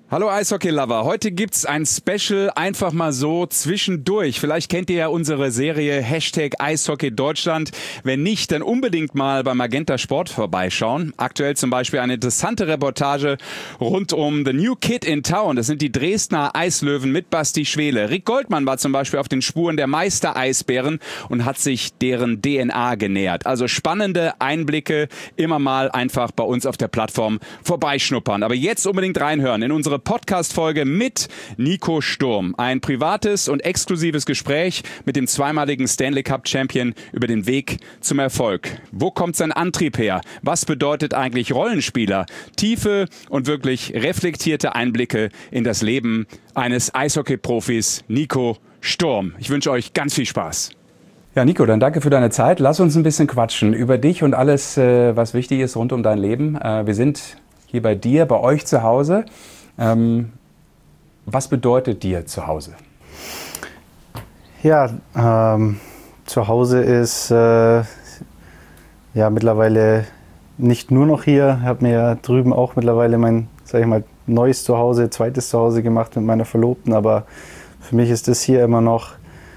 Hallo Eishockey-Lover, heute gibt's ein Special einfach mal so zwischendurch. Vielleicht kennt ihr ja unsere Serie #Eishockey Deutschland. Wenn nicht, dann unbedingt mal bei Magenta Sport vorbeischauen. Aktuell zum Beispiel eine interessante Reportage rund um The New Kid in Town. Das sind die Dresdner Eislöwen mit Basti Schwele. Rick Goldmann war zum Beispiel auf den Spuren der Meister-Eisbären und hat sich deren DNA genähert. Also spannende Einblicke, immer mal einfach bei uns auf der Plattform vorbeischnuppern. Aber jetzt unbedingt reinhören in unsere Podcast-Folge mit Nico Sturm. Ein privates und exklusives Gespräch mit dem zweimaligen Stanley Cup-Champion über den Weg zum Erfolg. Wo kommt sein Antrieb her? Was bedeutet eigentlich Rollenspieler? Tiefe und wirklich reflektierte Einblicke in das Leben eines Eishockey-Profis Nico Sturm. Ich wünsche euch ganz viel Spaß. Ja, Nico, dann danke für deine Zeit. Lass uns ein bisschen quatschen über dich und alles, was wichtig ist rund um dein Leben. Wir sind hier bei dir, bei euch zu Hause. Was bedeutet dir zu Hause? Ja, zu Hause ist mittlerweile nicht nur noch hier. Ich habe mir drüben auch mittlerweile mein, sag ich mal, neues Zuhause, zweites Zuhause gemacht mit meiner Verlobten. Aber für mich ist das hier immer noch,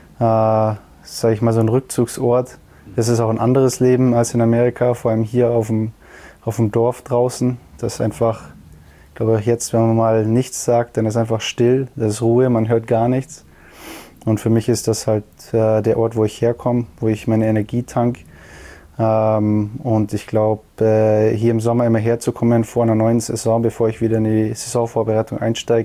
sag ich mal, so ein Rückzugsort. Das ist auch ein anderes Leben als in Amerika, vor allem hier auf dem Dorf draußen. Das ist einfach, ich glaube auch jetzt, wenn man mal nichts sagt, dann ist einfach still, das ist Ruhe, man hört gar nichts. Und für mich ist das halt der Ort, wo ich herkomme, wo ich meine Energie tank. Und ich glaube, hier im Sommer immer herzukommen vor einer neuen Saison, bevor ich wieder in die Saisonvorbereitung einsteige,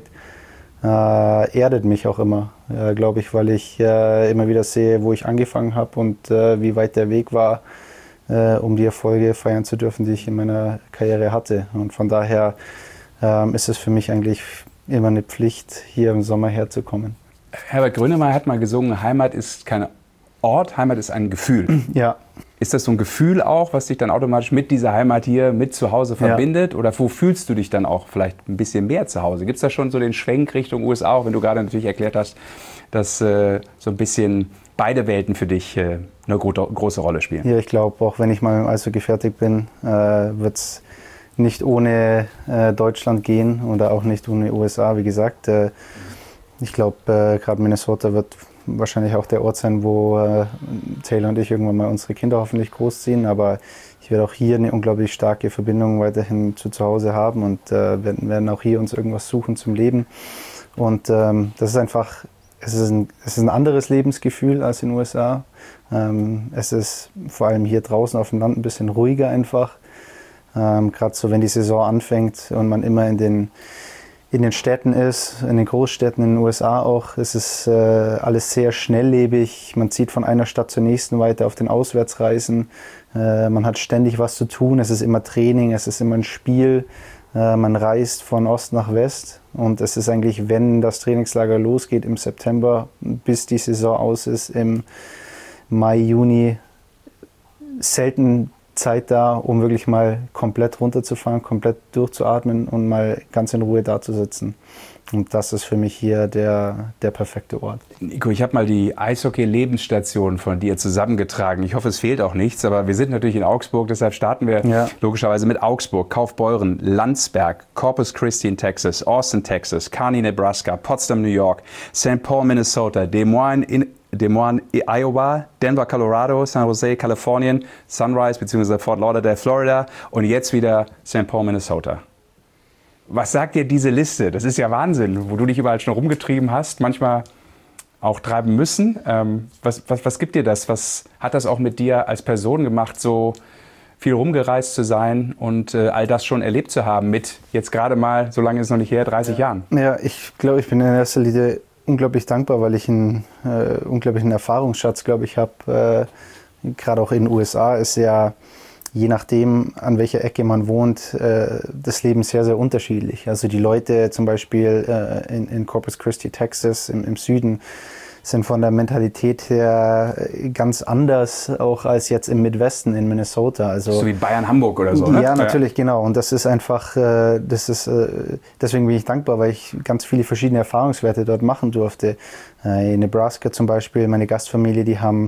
erdet mich auch immer, glaube ich, weil ich immer wieder sehe, wo ich angefangen habe und wie weit der Weg war, um die Erfolge feiern zu dürfen, die ich in meiner Karriere hatte. Und von daher ist es für mich eigentlich immer eine Pflicht, hier im Sommer herzukommen. Herbert Grönemeyer hat mal gesungen, Heimat ist kein Ort, Heimat ist ein Gefühl. Ja. Ist das so ein Gefühl auch, was dich dann automatisch mit dieser Heimat hier, mit zu Hause verbindet? Ja. Oder wo fühlst du dich dann auch vielleicht ein bisschen mehr zu Hause? Gibt es da schon so den Schwenk Richtung USA, auch wenn du gerade natürlich erklärt hast, dass so ein bisschen beide Welten für dich eine große Rolle spielen? Ja, ich glaube, auch wenn ich mal im Eishockey fertig bin, wird es nicht ohne Deutschland gehen oder auch nicht ohne USA, wie gesagt. Ich glaube, gerade Minnesota wird wahrscheinlich auch der Ort sein, wo Taylor und ich irgendwann mal unsere Kinder hoffentlich großziehen. Aber ich werde auch hier eine unglaublich starke Verbindung weiterhin zu Hause haben und werden auch hier uns irgendwas suchen zum Leben. Und das ist einfach, es ist ein anderes Lebensgefühl als in den USA. Es ist vor allem hier draußen auf dem Land ein bisschen ruhiger einfach. Gerade so, wenn die Saison anfängt und man immer in den Städten ist, in den Großstädten in den USA auch, es ist alles sehr schnelllebig. Man zieht von einer Stadt zur nächsten weiter auf den Auswärtsreisen. Man hat ständig was zu tun. Es ist immer Training, es ist immer ein Spiel. Man reist von Ost nach West. Und es ist eigentlich, wenn das Trainingslager losgeht im September, bis die Saison aus ist, im Mai, Juni, selten Zeit da, um wirklich mal komplett runterzufahren, komplett durchzuatmen und mal ganz in Ruhe da zu sitzen. Und das ist für mich hier der perfekte Ort. Nico, ich habe mal die Eishockey-Lebensstation von dir zusammengetragen. Ich hoffe, es fehlt auch nichts, aber wir sind natürlich in Augsburg, deshalb starten wir logischerweise mit Augsburg, Kaufbeuren, Landsberg, Corpus Christi in Texas, Austin, Texas, Kearney, Nebraska, Potsdam, New York, St. Paul, Minnesota, Des Moines, Iowa, Denver, Colorado, San Jose, Kalifornien, Sunrise bzw. Fort Lauderdale, Florida und jetzt wieder St. Paul, Minnesota. Was sagt dir diese Liste? Das ist ja Wahnsinn, wo du dich überall schon rumgetrieben hast, manchmal auch treiben müssen. Was gibt dir das? Was hat das auch mit dir als Person gemacht, so viel rumgereist zu sein und all das schon erlebt zu haben mit jetzt gerade mal, so lange ist es noch nicht her, 30 Jahren? Ja, ich glaube, ich bin in erster Linie unglaublich dankbar, weil ich einen unglaublichen Erfahrungsschatz, glaube ich, habe. Gerade auch in den USA ist ja, je nachdem, an welcher Ecke man wohnt, das Leben sehr, sehr unterschiedlich. Also die Leute zum Beispiel in Corpus Christi, Texas, im Süden, sind von der Mentalität her ganz anders, auch als jetzt im Midwesten in Minnesota. Also, so wie Bayern, Hamburg oder so, ne? Ja, natürlich, genau. Und das ist einfach, deswegen bin ich dankbar, weil ich ganz viele verschiedene Erfahrungswerte dort machen durfte. In Nebraska zum Beispiel, meine Gastfamilie, die haben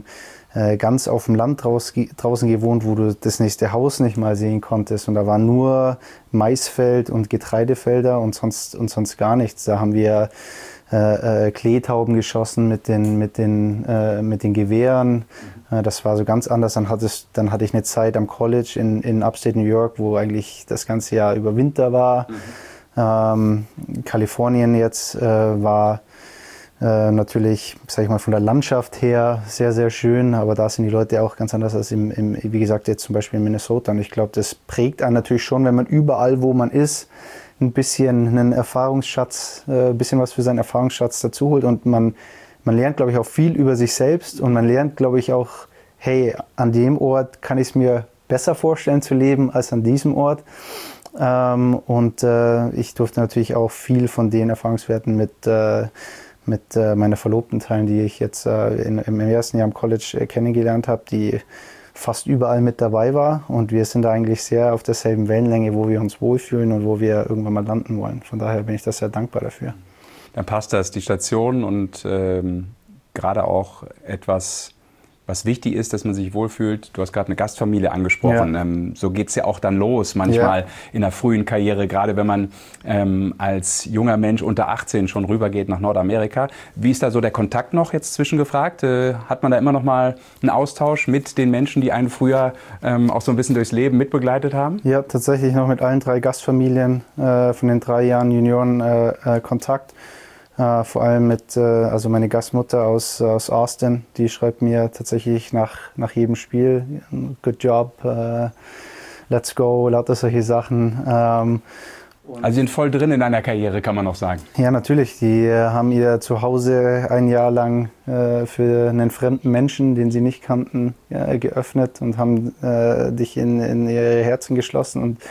ganz auf dem Land draußen gewohnt, wo du das nächste Haus nicht mal sehen konntest. Und da war nur Maisfeld und Getreidefelder und sonst gar nichts. Da haben wir Kleetauben geschossen mit den Gewehren. Das war so ganz anders. Dann hatte ich eine Zeit am College in Upstate New York, wo eigentlich das ganze Jahr über Winter war. Kalifornien jetzt war natürlich, sag ich mal, von der Landschaft her sehr, sehr schön, aber da sind die Leute auch ganz anders als wie gesagt, jetzt zum Beispiel in Minnesota. Und ich glaube, das prägt einen natürlich schon, wenn man überall, wo man ist, ein bisschen einen Erfahrungsschatz, ein bisschen was für seinen Erfahrungsschatz dazu holt. Und man lernt, glaube ich, auch viel über sich selbst und man lernt, glaube ich, auch, hey, an dem Ort kann ich es mir besser vorstellen zu leben als an diesem Ort. Ich durfte natürlich auch viel von den Erfahrungswerten mit meiner Verlobten teilen, die ich jetzt im ersten Jahr am College kennengelernt habe, die fast überall mit dabei war. Und wir sind da eigentlich sehr auf derselben Wellenlänge, wo wir uns wohlfühlen und wo wir irgendwann mal landen wollen. Von daher bin ich da sehr dankbar dafür. Dann passt das, die Station und gerade auch etwas, was wichtig ist, dass man sich wohlfühlt. Du hast gerade eine Gastfamilie angesprochen. Ja. So geht es ja auch dann los, manchmal in der frühen Karriere, gerade wenn man als junger Mensch unter 18 schon rübergeht nach Nordamerika. Wie ist da so der Kontakt noch jetzt zwischengefragt? Hat man da immer noch mal einen Austausch mit den Menschen, die einen früher auch so ein bisschen durchs Leben mitbegleitet haben? Ja, tatsächlich noch mit allen 3 Gastfamilien von den 3 Jahren Junioren Kontakt. Vor allem also meine Gastmutter aus Austin, die schreibt mir tatsächlich nach jedem Spiel, good job, let's go, lauter solche Sachen. Also sie sind voll drin in deiner Karriere, kann man noch sagen. Ja, natürlich. Die haben ihr Zuhause ein Jahr lang für einen fremden Menschen, den sie nicht kannten, geöffnet und haben dich in ihre Herzen geschlossen. Und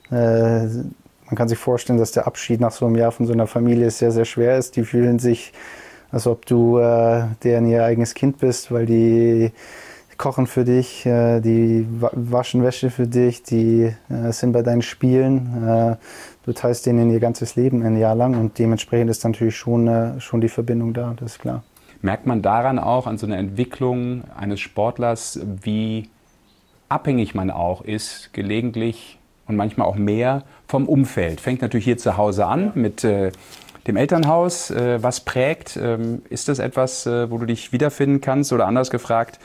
man kann sich vorstellen, dass der Abschied nach so einem Jahr von so einer Familie sehr, sehr schwer ist. Die fühlen sich, als ob du deren ihr eigenes Kind bist, weil die kochen für dich, die waschen Wäsche für dich, die sind bei deinen Spielen. Du teilst denen ihr ganzes Leben ein Jahr lang und dementsprechend ist natürlich schon die Verbindung da, das ist klar. Merkt man daran auch an so einer Entwicklung eines Sportlers, wie abhängig man auch ist, gelegentlich und manchmal auch mehr vom Umfeld? Fängt natürlich hier zu Hause an mit dem Elternhaus. Was prägt? Ist das etwas, wo du dich wiederfinden kannst? Oder anders gefragt,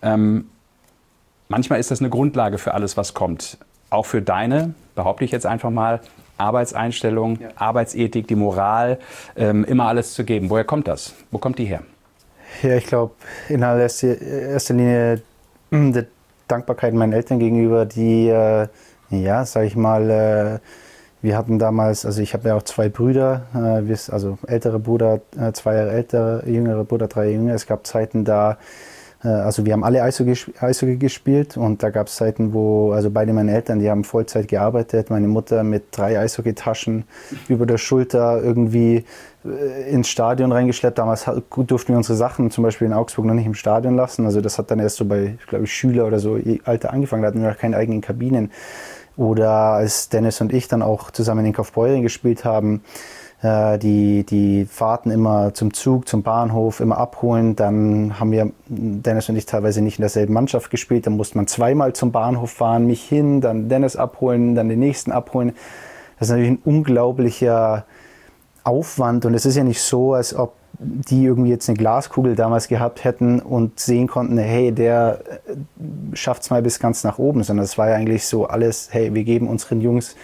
manchmal ist das eine Grundlage für alles, was kommt. Auch für deine, behaupte ich jetzt einfach mal, Arbeitseinstellung, Arbeitsethik, die Moral, immer alles zu geben. Woher kommt das? Wo kommt die her? Ja, ich glaube, in erster Linie die Dankbarkeit meinen Eltern gegenüber, die sag ich mal, wir hatten damals, also ich habe ja auch 2 Brüder, also ältere Bruder, 2 Jahre älter, jüngere Bruder, 3 Jahre jünger. Es gab Zeiten da, also wir haben alle Eishockey gespielt und da gab es Zeiten, wo, also beide meine Eltern, die haben Vollzeit gearbeitet, meine Mutter mit 3 Eishockeytaschen über der Schulter irgendwie ins Stadion reingeschleppt. Damals durften wir unsere Sachen zum Beispiel in Augsburg noch nicht im Stadion lassen, also das hat dann erst so bei, glaube ich, Schüler oder so Alter angefangen, da hatten wir noch keine eigenen Kabinen. Oder als Dennis und ich dann auch zusammen in Kaufbeuren gespielt haben, die Fahrten immer zum Zug, zum Bahnhof, immer abholen. Dann haben wir, Dennis und ich, teilweise nicht in derselben Mannschaft gespielt. Dann musste man zweimal zum Bahnhof fahren, mich hin, dann Dennis abholen, dann den nächsten abholen. Das ist natürlich ein unglaublicher Aufwand. Und es ist ja nicht so, als ob die irgendwie jetzt eine Glaskugel damals gehabt hätten und sehen konnten, hey, der schafft es mal bis ganz nach oben, sondern es war ja eigentlich so alles, hey, wir geben unseren Jungs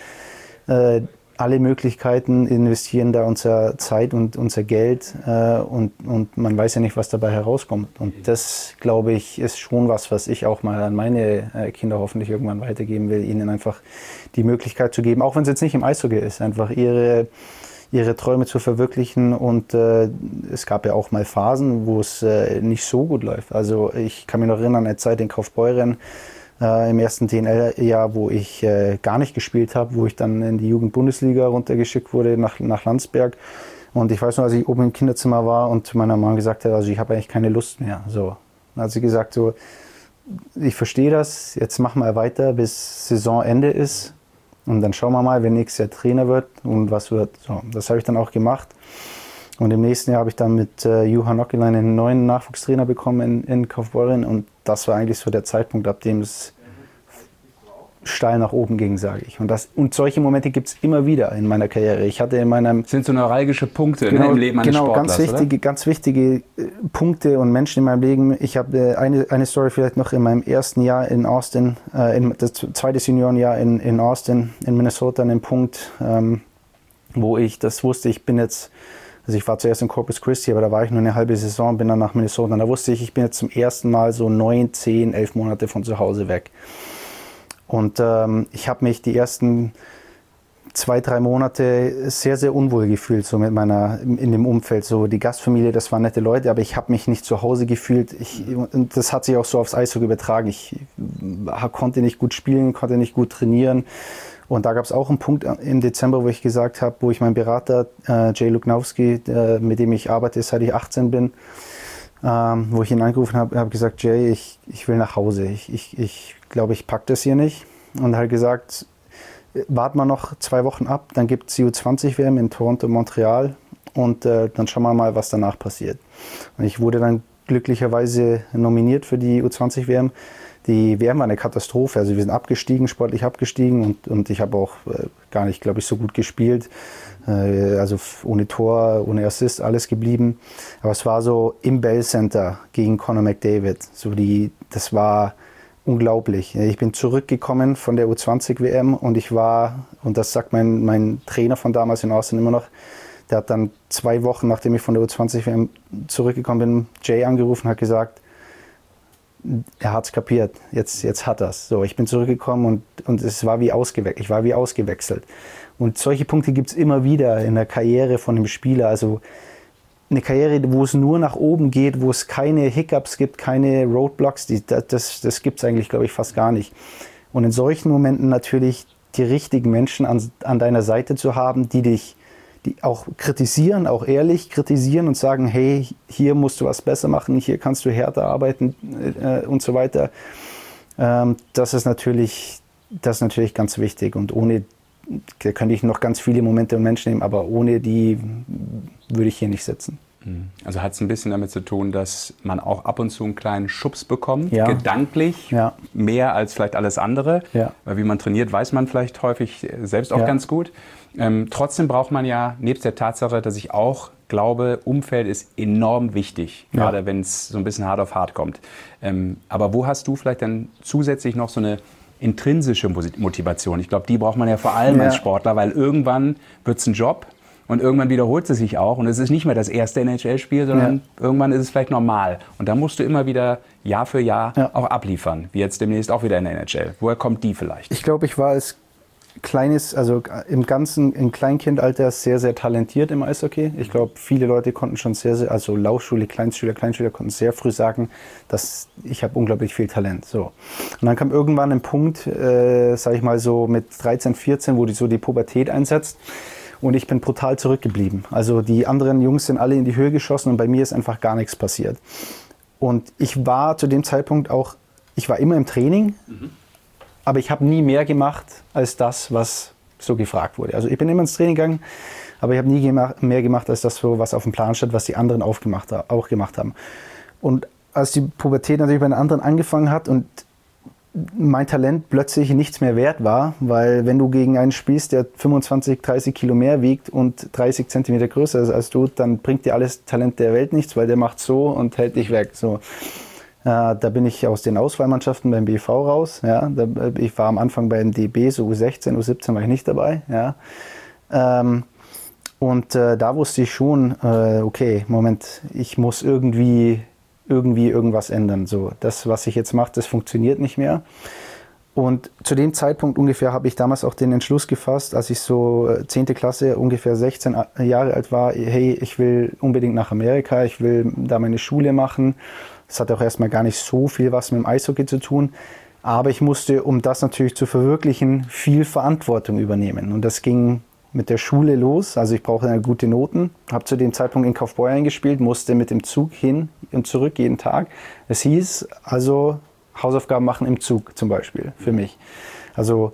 alle Möglichkeiten, investieren da unsere Zeit und unser Geld und man weiß ja nicht, was dabei herauskommt. Und das, glaube ich, ist schon was ich auch mal an meine Kinder hoffentlich irgendwann weitergeben will, ihnen einfach die Möglichkeit zu geben, auch wenn es jetzt nicht im Eishockey ist, einfach ihre Träume zu verwirklichen und es gab ja auch mal Phasen, wo es nicht so gut läuft. Also ich kann mich noch erinnern an eine Zeit in Kaufbeuren im ersten DNL-Jahr, wo ich gar nicht gespielt habe, wo ich dann in die Jugendbundesliga runtergeschickt wurde nach Landsberg. Und ich weiß noch, als ich oben im Kinderzimmer war und zu meiner Mama gesagt habe, also ich habe eigentlich keine Lust mehr. So. Dann hat sie gesagt, so, ich verstehe das, jetzt mach mal weiter, bis Saisonende ist. Und dann schauen wir mal, wer nächstes Jahr Trainer wird und was wird. So, das habe ich dann auch gemacht. Und im nächsten Jahr habe ich dann mit Juha Nokkilainen einen neuen Nachwuchstrainer bekommen in Kaufbeuren. Und das war eigentlich so der Zeitpunkt, ab dem es steil nach oben ging, sage ich. Und solche Momente gibt es immer wieder in meiner Karriere. Ich hatte in meinem... Das sind so neuralgische Punkte, im Leben eines Sportlers, ganz wichtige Punkte und Menschen in meinem Leben. Ich habe eine Story vielleicht noch in meinem ersten Jahr in Austin, das zweite Seniorenjahr in Austin, in Minnesota, an dem Punkt, wo ich das wusste, ich bin jetzt... Also ich war zuerst in Corpus Christi, aber da war ich nur eine halbe Saison, bin dann nach Minnesota. Und da wusste ich bin jetzt zum ersten Mal so 9, 10, 11 Monate von zu Hause weg. Und ich habe mich die ersten 2, 3 Monate sehr, sehr unwohl gefühlt, so in dem Umfeld. So die Gastfamilie, das waren nette Leute, aber ich habe mich nicht zu Hause gefühlt. Und das hat sich auch so aufs Eishockey übertragen. Ich konnte nicht gut spielen, konnte nicht gut trainieren. Und da gab es auch einen Punkt im Dezember, wo ich gesagt habe, wo ich meinen Berater, Jay Luknowski, mit dem ich arbeite, seit ich 18 bin, wo ich ihn angerufen habe gesagt, Jay, ich will nach Hause. Ich glaube, ich packe das hier nicht. Und er hat gesagt, warten wir noch 2 Wochen ab, dann gibt es die U20-WM in Toronto, Montreal und dann schauen wir mal, was danach passiert. Und ich wurde dann glücklicherweise nominiert für die U20-WM. Die WM war eine Katastrophe, also wir sind abgestiegen, sportlich abgestiegen und ich habe auch gar nicht, glaube ich, so gut gespielt. Also ohne Tor, ohne Assist, alles geblieben. Aber es war so im Bell Center gegen Connor McDavid. Das war unglaublich. Ich bin zurückgekommen von der U20-WM und ich war, und das sagt mein Trainer von damals in Austin immer noch, der hat dann 2 Wochen, nachdem ich von der U20-WM zurückgekommen bin, Jay angerufen und hat gesagt, er hat es kapiert, jetzt hat er es. So, ich bin zurückgekommen und es war ich war wie ausgewechselt. Und solche Punkte gibt es immer wieder in der Karriere von einem Spieler. Also eine Karriere, wo es nur nach oben geht, wo es keine Hiccups gibt, keine Roadblocks, das gibt es eigentlich, glaube ich, fast gar nicht. Und in solchen Momenten natürlich die richtigen Menschen an deiner Seite zu haben, die auch kritisieren, auch ehrlich kritisieren und sagen, hey, hier musst du was besser machen, hier kannst du härter arbeiten und so weiter. Das ist natürlich ganz wichtig. Und da könnte ich noch ganz viele Momente und Menschen nehmen, aber ohne die würde ich hier nicht sitzen. Also hat es ein bisschen damit zu tun, dass man auch ab und zu einen kleinen Schubs bekommt, gedanklich, mehr als vielleicht alles andere. Ja. Weil wie man trainiert, weiß man vielleicht häufig selbst auch ganz gut. Trotzdem braucht man ja, nebst der Tatsache, dass ich auch glaube, Umfeld ist enorm wichtig, gerade wenn es so ein bisschen hart auf hart kommt. Aber wo hast du vielleicht dann zusätzlich noch so eine intrinsische Motivation? Ich glaube, die braucht man ja vor allem als Sportler, weil irgendwann wird es ein Job. Und irgendwann wiederholt es sich auch und es ist nicht mehr das erste NHL-Spiel, sondern irgendwann ist es vielleicht normal. Und da musst du immer wieder Jahr für Jahr auch abliefern, wie jetzt demnächst auch wieder in der NHL. Woher kommt die vielleicht? Ich glaube, ich war als im Kleinkindalter sehr, sehr talentiert im Eishockey. Ich glaube, viele Leute konnten schon also Laufschule, Kleinschüler konnten sehr früh sagen, dass ich habe unglaublich viel Talent. So. Und dann kam irgendwann ein Punkt, sage ich mal so mit 13, 14, wo die Pubertät einsetzt. Und ich bin brutal zurückgeblieben. Also die anderen Jungs sind alle in die Höhe geschossen und bei mir ist einfach gar nichts passiert. Und ich war zu dem Zeitpunkt ich war immer im Training, aber ich habe nie mehr gemacht als das, was so gefragt wurde. Also ich bin immer ins Training gegangen, aber ich habe nie mehr gemacht als das, was auf dem Plan stand, was die anderen auch gemacht haben. Und als die Pubertät natürlich bei den anderen angefangen hat und mein Talent plötzlich nichts mehr wert war, weil wenn du gegen einen spielst, der 25, 30 Kilo mehr wiegt und 30 Zentimeter größer ist als du, dann bringt dir alles Talent der Welt nichts, weil der macht so und hält dich weg. So. Da bin ich aus den Auswahlmannschaften beim BV raus. Ja. Ich war am Anfang beim DB, so U16, U17 war ich nicht dabei. Ja. Und da wusste ich schon, okay, Moment, ich muss irgendwie irgendwas ändern. So, das, was ich jetzt mache, das funktioniert nicht mehr. Und zu dem Zeitpunkt ungefähr habe ich damals auch den Entschluss gefasst, als ich so 10. Klasse, ungefähr 16 Jahre alt war, hey, ich will unbedingt nach Amerika, ich will da meine Schule machen. Das hat auch erstmal gar nicht so viel was mit dem Eishockey zu tun. Aber ich musste, um das natürlich zu verwirklichen, viel Verantwortung übernehmen. Und das ging mit der Schule los. Also ich brauchte gute Noten, habe zu dem Zeitpunkt in Kaufbeuren gespielt, musste mit dem Zug hin und zurück jeden Tag. Es hieß also Hausaufgaben machen im Zug zum Beispiel für mich. Also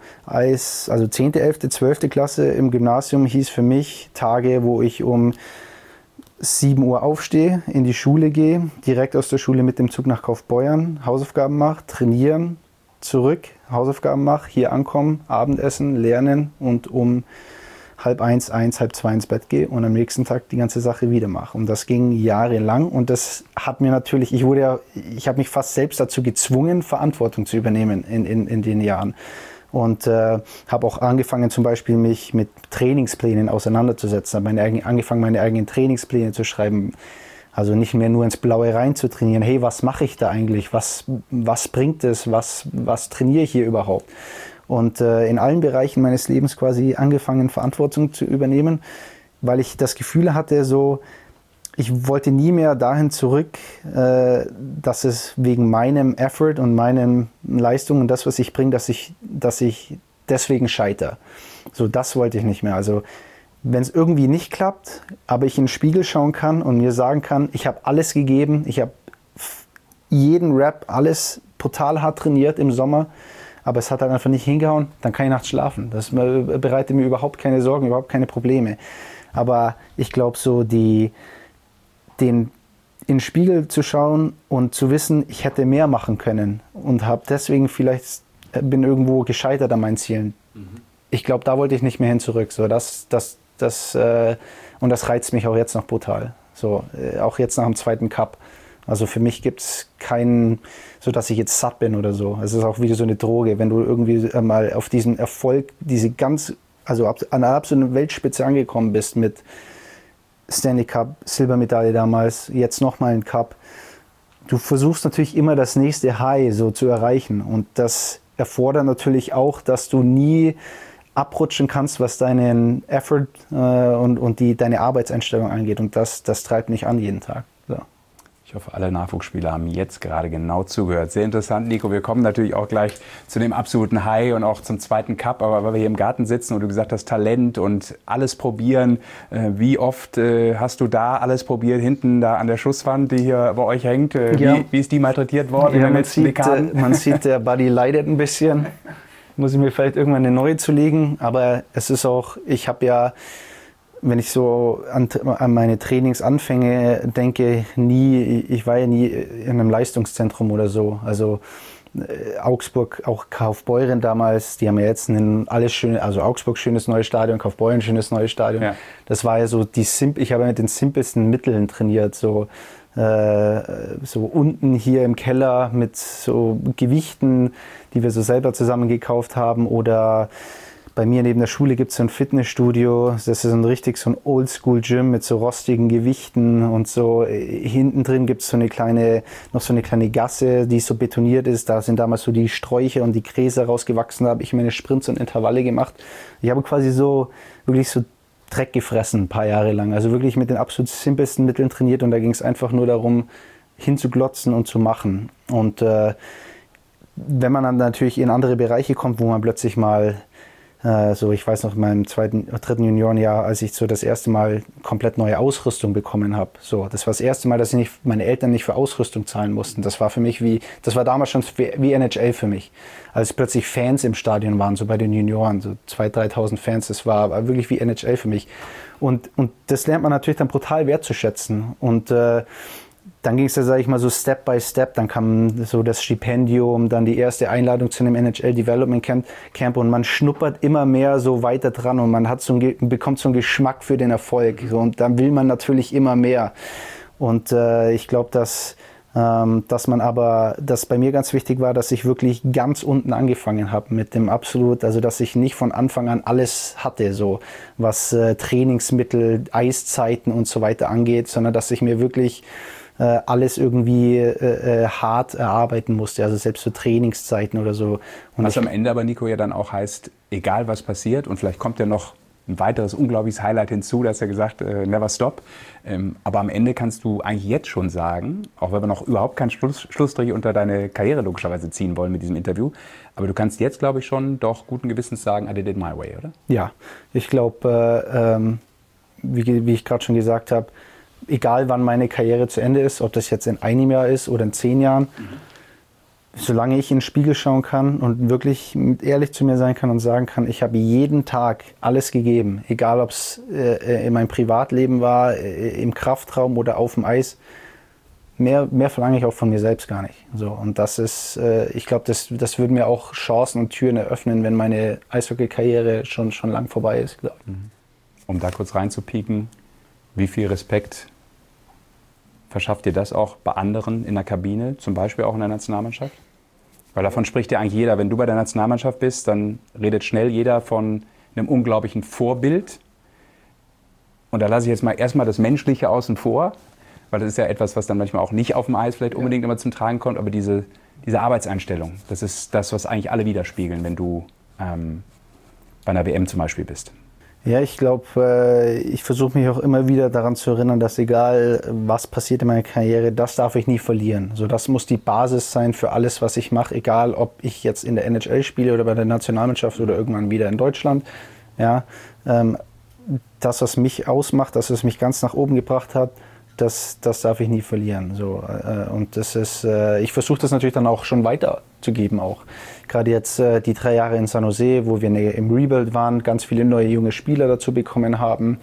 10., 11., 12. Klasse im Gymnasium hieß für mich Tage, wo ich um 7 Uhr aufstehe, in die Schule gehe, direkt aus der Schule mit dem Zug nach Kaufbeuern, Hausaufgaben mache, trainieren, zurück, Hausaufgaben mache, hier ankommen, Abendessen, lernen und um 12:30, 1:30 ins Bett gehe und am nächsten Tag die ganze Sache wieder mache. Und das ging jahrelang und das hat mir natürlich, ich habe mich fast selbst dazu gezwungen, Verantwortung zu übernehmen in den Jahren. Und habe auch angefangen, zum Beispiel mich mit Trainingsplänen auseinanderzusetzen. Habe angefangen, meine eigenen Trainingspläne zu schreiben. Also nicht mehr nur ins Blaue rein zu trainieren. Hey, was mache ich da eigentlich? Was bringt es? Was trainiere ich hier überhaupt? Und in allen Bereichen meines Lebens quasi angefangen, Verantwortung zu übernehmen, weil ich das Gefühl hatte, so, ich wollte nie mehr dahin zurück, dass es wegen meinem Effort und meinen Leistungen und das, was ich bringe, dass ich deswegen scheitere. So, das wollte ich nicht mehr. Also, wenn es irgendwie nicht klappt, aber ich in den Spiegel schauen kann und mir sagen kann, ich habe alles gegeben, ich habe jeden Rep, alles brutal hart trainiert im Sommer, aber es hat halt einfach nicht hingehauen, dann kann ich nachts schlafen. Das bereitet mir überhaupt keine Sorgen, überhaupt keine Probleme. Aber ich glaube, so in den Spiegel zu schauen und zu wissen, ich hätte mehr machen können und habe deswegen bin irgendwo gescheitert an meinen Zielen. Mhm. Ich glaube, da wollte ich nicht mehr hin zurück. So, und das reizt mich auch jetzt noch brutal. So, auch jetzt nach dem 2. Cup. Also für mich gibt es keinen, so dass ich jetzt satt bin oder so. Es ist auch wieder so eine Droge, wenn du irgendwie mal auf diesen Erfolg, an der absoluten Weltspitze angekommen bist mit Stanley Cup, Silbermedaille damals, jetzt nochmal ein Cup. Du versuchst natürlich immer das nächste High so zu erreichen und das erfordert natürlich auch, dass du nie abrutschen kannst, was deinen Effort und deine Arbeitseinstellung angeht und das treibt mich an jeden Tag. So. Ich hoffe, alle Nachwuchsspieler haben jetzt gerade genau zugehört. Sehr interessant, Nico. Wir kommen natürlich auch gleich zu dem absoluten High und auch zum 2. Cup. Aber weil wir hier im Garten sitzen und du gesagt hast, Talent und alles probieren. Wie oft hast du da alles probiert? Hinten da an der Schusswand, die hier bei euch hängt. Ja. Wie ist die malträtiert worden in den letzten Dekaden? Man sieht, der Buddy leidet ein bisschen. Muss ich mir vielleicht irgendwann eine neue zulegen. Aber es ist auch, ich habe ja, wenn ich so an meine Trainingsanfänge denke, ich war ja nie in einem Leistungszentrum oder so. Also Augsburg, auch Kaufbeuren damals, die haben ja jetzt Augsburg schönes neues Stadion, Kaufbeuren schönes neues Stadion. Ja. Das war ja so ich habe mit den simpelsten Mitteln trainiert, so unten hier im Keller mit so Gewichten, die wir so selber zusammen gekauft haben oder bei mir neben der Schule gibt es so ein Fitnessstudio, das ist so ein Oldschool-Gym mit so rostigen Gewichten und so. Hinten drin gibt es noch so eine kleine Gasse, die so betoniert ist. Da sind damals so die Sträucher und die Gräser rausgewachsen, da habe ich meine Sprints und Intervalle gemacht. Ich habe quasi wirklich so Dreck gefressen ein paar Jahre lang. Also wirklich mit den absolut simpelsten Mitteln trainiert und da ging es einfach nur darum, hinzuglotzen und zu machen. Und wenn man dann natürlich in andere Bereiche kommt, wo man plötzlich mal ich weiß noch in meinem 3. Juniorenjahr, als ich so das erste Mal komplett neue Ausrüstung bekommen habe. So, das war das erste Mal, dass meine Eltern nicht für Ausrüstung zahlen mussten. Das war für mich das war damals schon wie NHL für mich. Als plötzlich Fans im Stadion waren, so bei den Junioren, so 2.000, 3.000 Fans, das war wirklich wie NHL für mich. Und das lernt man natürlich dann brutal wertzuschätzen. Und dann ging es ja, sage ich mal, so Step by Step. Dann kam so das Stipendium, dann die erste Einladung zu einem NHL Development Camp und man schnuppert immer mehr so weiter dran und man bekommt so einen Geschmack für den Erfolg. So, und dann will man natürlich immer mehr. Und ich glaube, dass bei mir ganz wichtig war, dass ich wirklich ganz unten angefangen habe mit dem dass ich nicht von Anfang an alles hatte, so was Trainingsmittel, Eiszeiten und so weiter angeht, sondern dass ich mir wirklich alles irgendwie hart erarbeiten musste, also selbst für Trainingszeiten oder so. Und was am Ende aber, Nico, ja dann auch heißt, egal was passiert und vielleicht kommt ja noch ein weiteres unglaubliches Highlight hinzu, da hast du ja gesagt, never stop. Aber am Ende kannst du eigentlich jetzt schon sagen, auch wenn wir noch überhaupt keinen Schlussstrich unter deine Karriere logischerweise ziehen wollen mit diesem Interview, aber du kannst jetzt, glaube ich, schon doch guten Gewissens sagen, I did it my way, oder? Ja, ich glaube, wie ich gerade schon gesagt habe, egal wann meine Karriere zu Ende ist, ob das jetzt in einem Jahr ist oder in 10 Jahren, solange ich in den Spiegel schauen kann und wirklich ehrlich zu mir sein kann und sagen kann, ich habe jeden Tag alles gegeben, egal ob es in meinem Privatleben war, im Kraftraum oder auf dem Eis, mehr verlange ich auch von mir selbst gar nicht. So, und das ist, ich glaube, das würde mir auch Chancen und Türen eröffnen, wenn meine Eishockey-Karriere schon lang vorbei ist, glaube ich. Um da kurz reinzupieken, wie viel Respekt verschafft dir das auch bei anderen in der Kabine, zum Beispiel auch in der Nationalmannschaft? Weil davon spricht ja eigentlich jeder. Wenn du bei der Nationalmannschaft bist, dann redet schnell jeder von einem unglaublichen Vorbild. Und da lasse ich jetzt mal erstmal das Menschliche außen vor, weil das ist ja etwas, was dann manchmal auch nicht auf dem Eis vielleicht unbedingt immer zum Tragen kommt. Aber diese Arbeitseinstellung, das ist das, was eigentlich alle widerspiegeln, wenn du bei einer WM zum Beispiel bist. Ja, ich glaube, ich versuche mich auch immer wieder daran zu erinnern, dass egal was passiert in meiner Karriere, das darf ich nie verlieren. So, das muss die Basis sein für alles, was ich mache, egal ob ich jetzt in der NHL spiele oder bei der Nationalmannschaft oder irgendwann wieder in Deutschland. Ja, das, was mich ausmacht, das, was mich ganz nach oben gebracht hat, das darf ich nie verlieren. So, und das ist, ich versuche das natürlich dann auch schon weiterzugeben auch. Gerade jetzt die 3 Jahre in San Jose, wo wir im Rebuild waren, ganz viele neue junge Spieler dazu bekommen haben.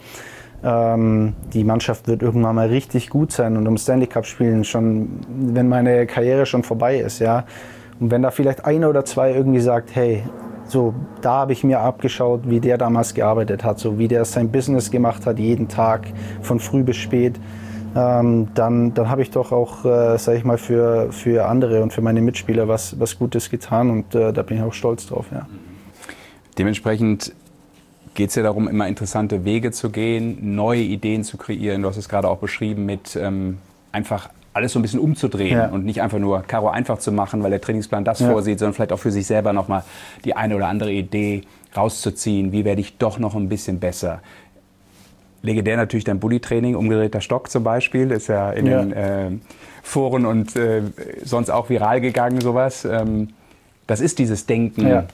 Die Mannschaft wird irgendwann mal richtig gut sein und um Stanley Cup spielen, schon, wenn meine Karriere schon vorbei ist. Ja? Und wenn da vielleicht einer oder zwei irgendwie sagt, hey, so, da habe ich mir abgeschaut, wie der damals gearbeitet hat, so wie der sein Business gemacht hat, jeden Tag von früh bis spät. Dann habe ich doch auch, sage ich mal, für andere und für meine Mitspieler was Gutes getan und da bin ich auch stolz drauf. Ja. Dementsprechend geht es ja darum, immer interessante Wege zu gehen, neue Ideen zu kreieren. Du hast es gerade auch beschrieben mit einfach alles so ein bisschen umzudrehen und nicht einfach nur Karo einfach zu machen, weil der Trainingsplan das vorsieht, sondern vielleicht auch für sich selber nochmal die eine oder andere Idee rauszuziehen. Wie werde ich doch noch ein bisschen besser? Legendär natürlich dein Bulli-Training, umgedrehter Stock zum Beispiel, ist ja in den Foren und sonst auch viral gegangen, sowas. Das ist dieses Denken,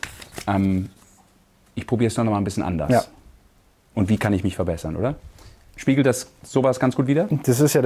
ich probiere es noch mal ein bisschen anders. Ja. Und wie kann ich mich verbessern, oder? Spiegelt das sowas ganz gut wider? Das ist ja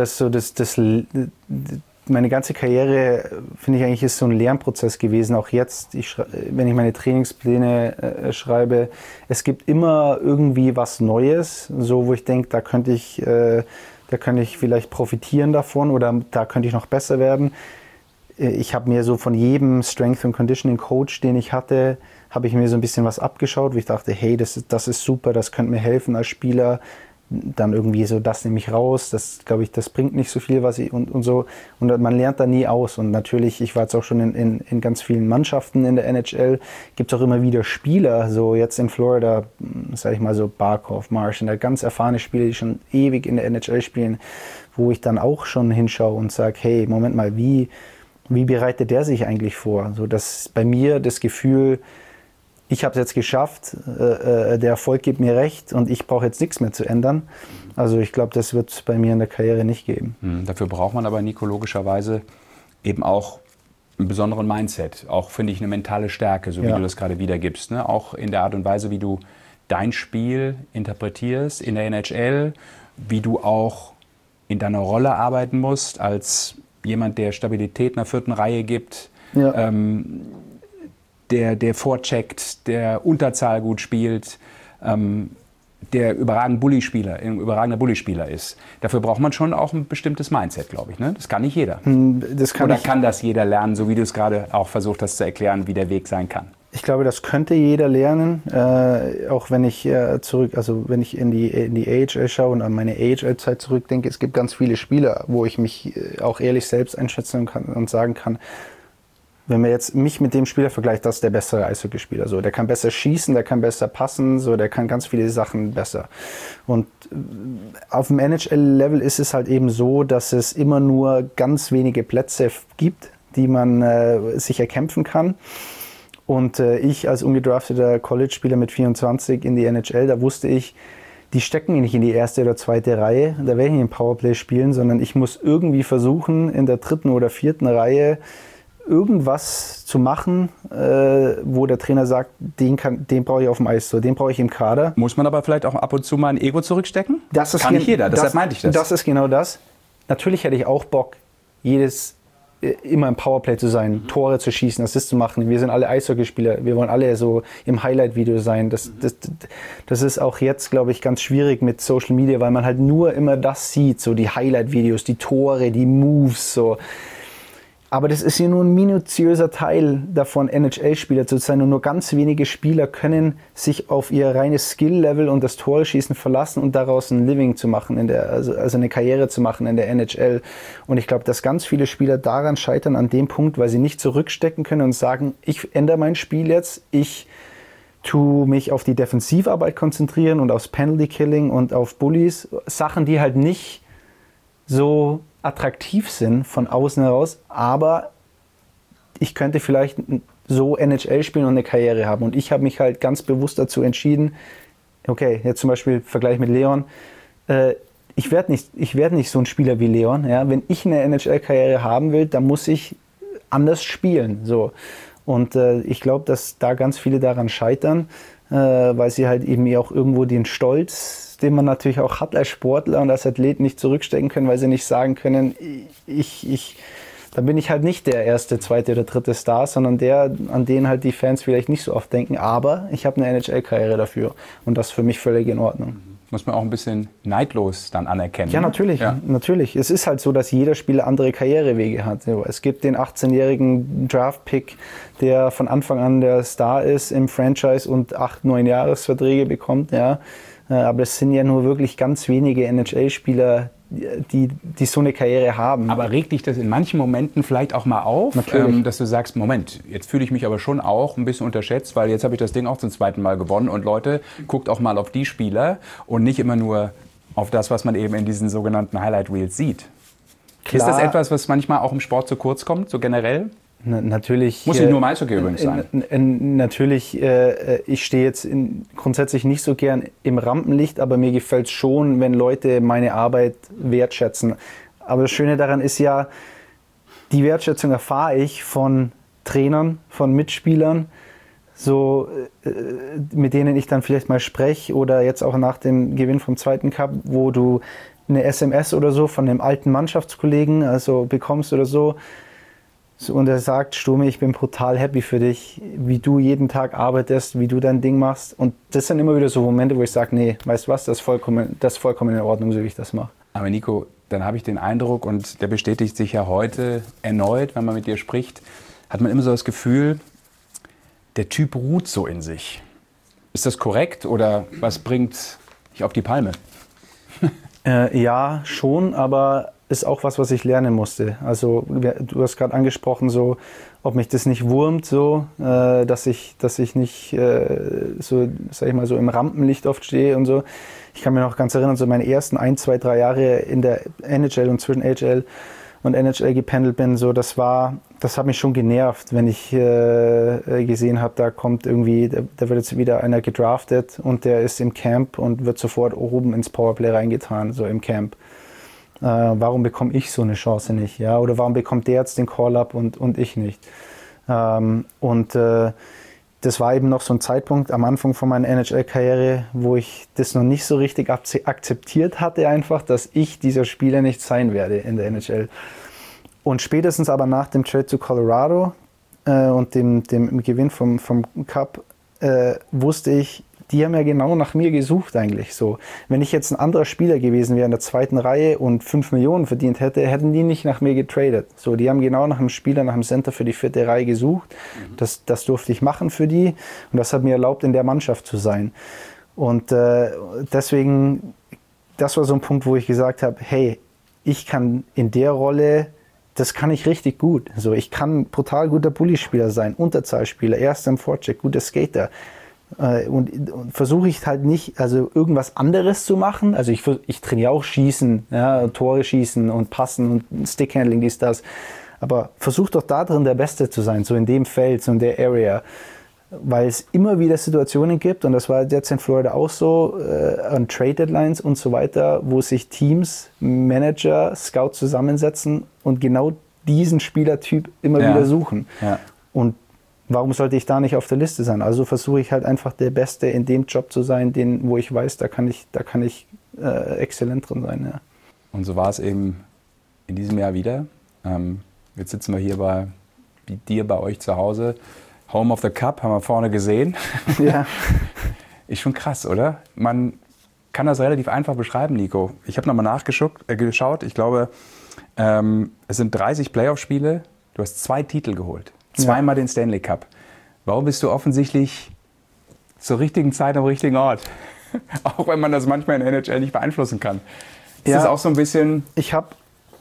meine ganze Karriere, finde ich eigentlich, ist so ein Lernprozess gewesen. Auch jetzt, wenn ich meine Trainingspläne schreibe, es gibt immer irgendwie was Neues, so wo ich denke, da könnte ich vielleicht profitieren davon oder da könnte ich noch besser werden. Ich habe mir so von jedem Strength and Conditioning Coach, den ich hatte, habe ich mir so ein bisschen was abgeschaut, wo ich dachte, hey, das ist super, das könnte mir helfen als Spieler. Dann irgendwie so, das nehme ich raus, das glaube ich, das bringt nicht so viel, was ich und so. Und man lernt da nie aus. Und natürlich, ich war jetzt auch schon in ganz vielen Mannschaften in der NHL, gibt es auch immer wieder Spieler, so jetzt in Florida, sage ich mal so Barkov, Marchand, ganz erfahrene Spieler, die schon ewig in der NHL spielen, wo ich dann auch schon hinschaue und sage, hey, Moment mal, wie bereitet der sich eigentlich vor? So, dass bei mir das Gefühl, ich habe es jetzt geschafft, der Erfolg gibt mir recht und ich brauche jetzt nichts mehr zu ändern. Also ich glaube, das wird es bei mir in der Karriere nicht geben. Dafür braucht man aber, Nico, logischerweise eben auch einen besonderen Mindset. Auch, finde ich, eine mentale Stärke, so wie du das gerade wiedergibst. Ne? Auch in der Art und Weise, wie du dein Spiel interpretierst in der NHL, wie du auch in deiner Rolle arbeiten musst als jemand, der Stabilität in der 4. Reihe gibt, der vorcheckt, der Unterzahl gut spielt, der ein überragender Bully-Spieler ist. Dafür braucht man schon auch ein bestimmtes Mindset, glaube ich. Ne? Das kann nicht jeder. Kann das jeder lernen, so wie du es gerade auch versucht hast zu erklären, wie der Weg sein kann? Ich glaube, das könnte jeder lernen, auch wenn ich wenn ich in die AHL schaue und an meine AHL-Zeit zurückdenke. Es gibt ganz viele Spieler, wo ich mich auch ehrlich selbst einschätzen kann und sagen kann, wenn man jetzt mich mit dem Spieler vergleicht, das ist der bessere Eishockeyspieler. So, der kann besser schießen, der kann besser passen, so, der kann ganz viele Sachen besser. Und auf dem NHL-Level ist es halt eben so, dass es immer nur ganz wenige Plätze gibt, die man sich erkämpfen kann. Und ich als ungedrafteter College-Spieler mit 24 in die NHL, da wusste ich, die stecken mich nicht in die 1. oder 2. Reihe, da werde ich nicht im Powerplay spielen, sondern ich muss irgendwie versuchen, in der 3. oder 4. Reihe irgendwas zu machen, wo der Trainer sagt, den brauche ich auf dem Eis, so, den brauche ich im Kader. Muss man aber vielleicht auch ab und zu mal ein Ego zurückstecken? Kann nicht jeder, deshalb meinte ich das. Das ist genau das. Natürlich hätte ich auch Bock, immer im Powerplay zu sein, Tore zu schießen, Assists zu machen. Wir sind alle Eishockeyspieler, wir wollen alle so im Highlight-Video sein. Das ist auch jetzt, glaube ich, ganz schwierig mit Social Media, weil man halt nur immer das sieht, so die Highlight-Videos, die Tore, die Moves, so. Aber das ist ja nur ein minutiöser Teil davon, NHL-Spieler zu sein. Und nur ganz wenige Spieler können sich auf ihr reines Skill-Level und das Tore-Schießen verlassen und daraus ein Living zu machen, also eine Karriere zu machen in der NHL. Und ich glaube, dass ganz viele Spieler daran scheitern, an dem Punkt, weil sie nicht zurückstecken können und sagen, ich ändere mein Spiel jetzt, ich tue mich auf die Defensivarbeit konzentrieren und aufs Penalty-Killing und auf Bullies. Sachen, die halt nicht so attraktiv sind von außen heraus, aber ich könnte vielleicht so NHL spielen und eine Karriere haben. Und ich habe mich halt ganz bewusst dazu entschieden, okay, jetzt zum Beispiel Vergleich mit Leon, ich werde nicht so ein Spieler wie Leon. Ja? Wenn ich eine NHL-Karriere haben will, dann muss ich anders spielen. So. Und ich glaube, dass da ganz viele daran scheitern, weil sie halt eben auch irgendwo den Stolz, den man natürlich auch hat als Sportler und als Athlet, nicht zurückstecken können, weil sie nicht sagen können, da bin ich halt nicht der erste, zweite oder dritte Star, sondern der, an den halt die Fans vielleicht nicht so oft denken, aber ich habe eine NHL-Karriere dafür und das ist für mich völlig in Ordnung. Muss man auch ein bisschen neidlos dann anerkennen. Ja, natürlich, natürlich. Es ist halt so, dass jeder Spieler andere Karrierewege hat. Es gibt den 18-jährigen Draft-Pick, der von Anfang an der Star ist im Franchise und 8-9 Jahresverträge bekommt, ja. Aber es sind ja nur wirklich ganz wenige NHL-Spieler, die so eine Karriere haben. Aber regt dich das in manchen Momenten vielleicht auch mal auf, dass du sagst, Moment, jetzt fühle ich mich aber schon auch ein bisschen unterschätzt, weil jetzt habe ich das Ding auch zum zweiten Mal gewonnen und Leute, guckt auch mal auf die Spieler und nicht immer nur auf das, was man eben in diesen sogenannten Highlight Reels sieht. Klar. Ist das etwas, was manchmal auch im Sport zu kurz kommt, so generell? Natürlich. Muss nicht nur im Eishockey übrigens sein. Natürlich, ich stehe jetzt grundsätzlich nicht so gern im Rampenlicht, aber mir gefällt es schon, wenn Leute meine Arbeit wertschätzen. Aber das Schöne daran ist ja, die Wertschätzung erfahre ich von Trainern, von Mitspielern, so, mit denen ich dann vielleicht mal spreche oder jetzt auch nach dem Gewinn vom zweiten Cup, wo du eine SMS oder so von einem alten Mannschaftskollegen also bekommst oder so. Und er sagt, Sturmi, ich bin brutal happy für dich, wie du jeden Tag arbeitest, wie du dein Ding machst. Und das sind immer wieder so Momente, wo ich sage, nee, weißt du was, das ist vollkommen in Ordnung, so wie ich das mache. Aber Nico, dann habe ich den Eindruck, und der bestätigt sich ja heute erneut, wenn man mit dir spricht, hat man immer so das Gefühl, der Typ ruht so in sich. Ist das korrekt oder was bringt dich auf die Palme? Ja, schon, aber ist auch was ich lernen musste. Also du hast gerade angesprochen, so, ob mich das nicht wurmt, so, dass ich nicht so, sag ich mal, so im Rampenlicht oft stehe und so. Ich kann mir noch ganz erinnern, so meine ersten 1, 2, 3 Jahre in der NHL und zwischen AHL und NHL gependelt bin, so, das hat mich schon genervt, wenn ich gesehen habe, da kommt irgendwie, da wird jetzt wieder einer gedraftet und der ist im Camp und wird sofort oben ins Powerplay reingetan, so im Camp. Warum bekomme ich so eine Chance nicht? Ja? Oder warum bekommt der jetzt den Call-Up und ich nicht? Das war eben noch so ein Zeitpunkt am Anfang von meiner NHL-Karriere, wo ich das noch nicht so richtig akzeptiert hatte, einfach, dass ich dieser Spieler nicht sein werde in der NHL. Und spätestens aber nach dem Trade zu Colorado und dem Gewinn vom Cup wusste ich, die haben ja genau nach mir gesucht eigentlich. So, wenn ich jetzt ein anderer Spieler gewesen wäre in der zweiten Reihe und 5 Millionen verdient hätte, hätten die nicht nach mir getradet. So, die haben genau nach einem Spieler, nach einem Center für die 4. Reihe gesucht. Das durfte ich machen für die und das hat mir erlaubt, in der Mannschaft zu sein. Und deswegen, das war so ein Punkt, wo ich gesagt habe, hey, ich kann in der Rolle, das kann ich richtig gut. So, ich kann brutal guter Bully-Spieler sein, Unterzahlspieler, erster im Vorcheck, guter Skater. Und versuche ich halt nicht, also irgendwas anderes zu machen. Also ich trainiere auch Schießen, ja, Tore schießen und Passen und Stickhandling, dies, das. Aber versuch doch da drin der Beste zu sein, so in dem Feld, so in der Area. Weil es immer wieder Situationen gibt, und das war jetzt in Florida auch so, an Trade Deadlines und so weiter, wo sich Teams, Manager, Scouts zusammensetzen und genau diesen Spielertyp immer wieder suchen. Ja. Und warum sollte ich da nicht auf der Liste sein? Also versuche ich halt einfach der Beste in dem Job zu sein, wo ich weiß, da kann ich exzellent drin sein. Ja. Und so war es eben in diesem Jahr wieder. Jetzt sitzen wir hier bei dir, bei euch zu Hause. Home of the Cup, haben wir vorne gesehen. Ja. Ist schon krass, oder? Man kann das relativ einfach beschreiben, Nico. Ich habe nochmal geschaut. Ich glaube, es sind 30 Playoff-Spiele. Du hast 2 Titel geholt. Zweimal den Stanley Cup. Warum bist du offensichtlich zur richtigen Zeit am richtigen Ort? Auch wenn man das manchmal in der NHL nicht beeinflussen kann. Ist das auch so ein bisschen... Ich hab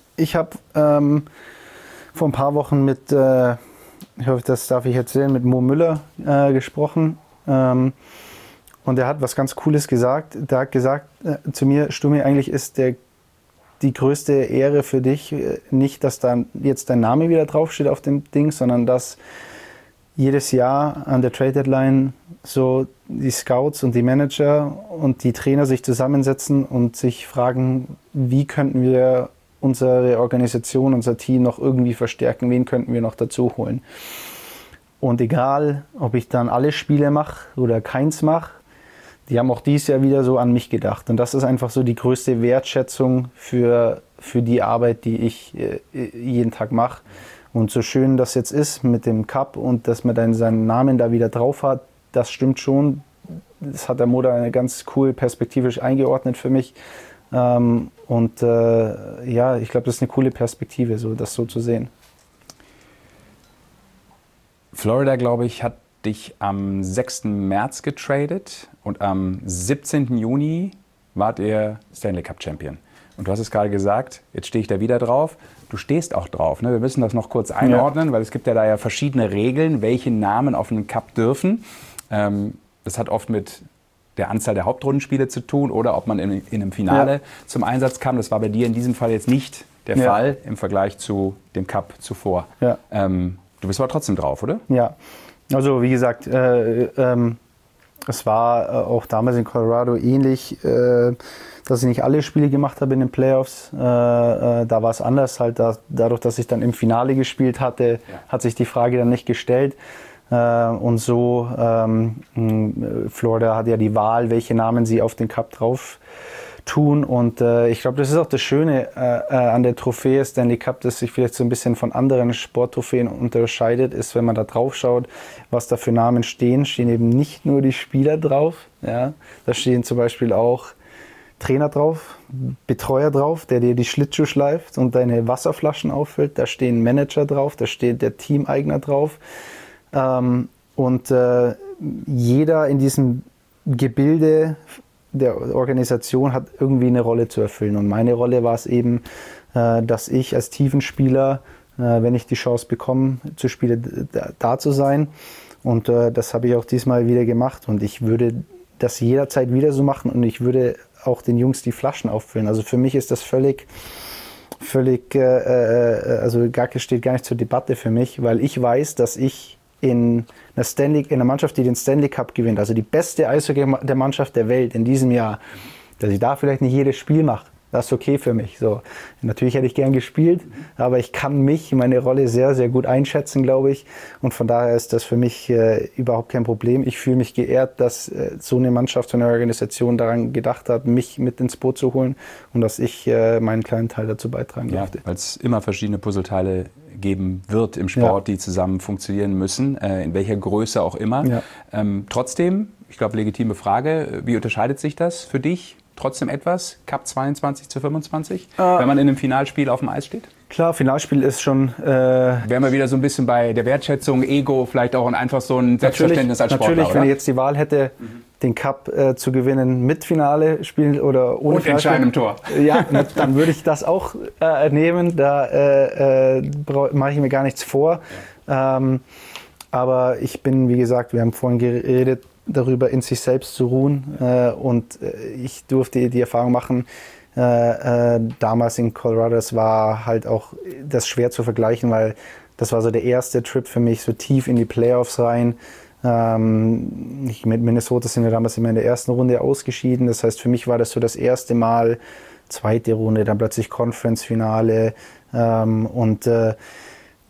vor ein paar Wochen mit, ich hoffe, das darf ich erzählen, mit Mo Müller gesprochen. Und er hat was ganz Cooles gesagt. Der hat gesagt zu mir, Stummi, eigentlich ist die größte Ehre für dich nicht, dass da jetzt dein Name wieder draufsteht auf dem Ding, sondern dass jedes Jahr an der Trade Deadline so die Scouts und die Manager und die Trainer sich zusammensetzen und sich fragen, wie könnten wir unsere Organisation, unser Team noch irgendwie verstärken, wen könnten wir noch dazu holen. Und egal, ob ich dann alle Spiele mache oder keins mache, die haben auch dieses Jahr wieder so an mich gedacht. Und das ist einfach so die größte Wertschätzung für die Arbeit, die ich jeden Tag mache. Und so schön das jetzt ist mit dem Cup und dass man dann seinen Namen da wieder drauf hat, das stimmt schon. Das hat der Moda ganz cool perspektivisch eingeordnet für mich. Ich glaube, das ist eine coole Perspektive, so das so zu sehen. Florida, glaube ich, hat dich am 6. März getradet und am 17. Juni wart ihr Stanley Cup Champion. Und du hast es gerade gesagt, jetzt stehe ich da wieder drauf. Du stehst auch drauf. Ne? Wir müssen das noch kurz einordnen, weil es gibt ja da verschiedene Regeln, welche Namen auf einem Cup dürfen. Das hat oft mit der Anzahl der Hauptrundenspiele zu tun oder ob man in einem Finale zum Einsatz kam. Das war bei dir in diesem Fall jetzt nicht der Fall im Vergleich zu dem Cup zuvor. Ja. Du bist aber trotzdem drauf, oder? Ja, also wie gesagt, es war auch damals in Colorado ähnlich, dass ich nicht alle Spiele gemacht habe in den Playoffs. Da war es anders, halt dadurch, dass ich dann im Finale gespielt hatte, hat sich die Frage dann nicht gestellt. Und so, Florida hat ja die Wahl, welche Namen sie auf den Cup drauf tun. Und ich glaube, das ist auch das Schöne an der Trophäe Stanley Cup, das sich vielleicht so ein bisschen von anderen Sporttrophäen unterscheidet, ist, wenn man da drauf schaut, was da für Namen stehen eben nicht nur die Spieler drauf. Ja? Da stehen zum Beispiel auch Trainer drauf, Betreuer drauf, der dir die Schlittschuhe schleift und deine Wasserflaschen auffüllt. Da stehen Manager drauf, da steht der Teameigner drauf. Jeder in diesem Gebilde der Organisation hat irgendwie eine Rolle zu erfüllen. Und meine Rolle war es eben, dass ich als Tiefenspieler, wenn ich die Chance bekomme, zu spielen, da zu sein. Und das habe ich auch diesmal wieder gemacht. Und ich würde das jederzeit wieder so machen und ich würde auch den Jungs die Flaschen auffüllen. Also für mich ist das völlig steht gar nicht zur Debatte für mich, weil ich weiß, dass ich in einer Mannschaft, die den Stanley Cup gewinnt, also die beste Eishockey der Mannschaft der Welt in diesem Jahr, dass ich da vielleicht nicht jedes Spiel mache. Das ist okay für mich. So. Natürlich hätte ich gern gespielt, aber ich kann meine Rolle sehr, sehr gut einschätzen, glaube ich. Und von daher ist das für mich überhaupt kein Problem. Ich fühle mich geehrt, dass so eine Mannschaft, so eine Organisation daran gedacht hat, mich mit ins Boot zu holen und dass ich meinen kleinen Teil dazu beitragen durfte. Weil es immer verschiedene Puzzleteile geben wird im Sport, die zusammen funktionieren müssen, in welcher Größe auch immer. Ja. Trotzdem, ich glaube, legitime Frage, wie unterscheidet sich das für dich? Trotzdem etwas, Cup 22/25, wenn man in einem Finalspiel auf dem Eis steht? Klar, Finalspiel ist schon... Wären wir wieder so ein bisschen bei der Wertschätzung, Ego, vielleicht auch einfach so ein Selbstverständnis als Sportler, natürlich, wenn ich jetzt die Wahl hätte, den Cup zu gewinnen mit Finale spielen oder ohne und entscheidendem Tor. Ja, dann würde ich das auch nehmen, da mache ich mir gar nichts vor. Ja. Aber ich bin, wie gesagt, wir haben vorhin geredet, darüber in sich selbst zu ruhen und ich durfte die Erfahrung machen, damals in Colorado, das war halt auch das schwer zu vergleichen, weil das war so der erste Trip für mich, so tief in die Playoffs rein. Mit Minnesota sind wir damals immer in der ersten Runde ausgeschieden, das heißt für mich war das so das erste Mal, zweite Runde, dann plötzlich Conference-Finale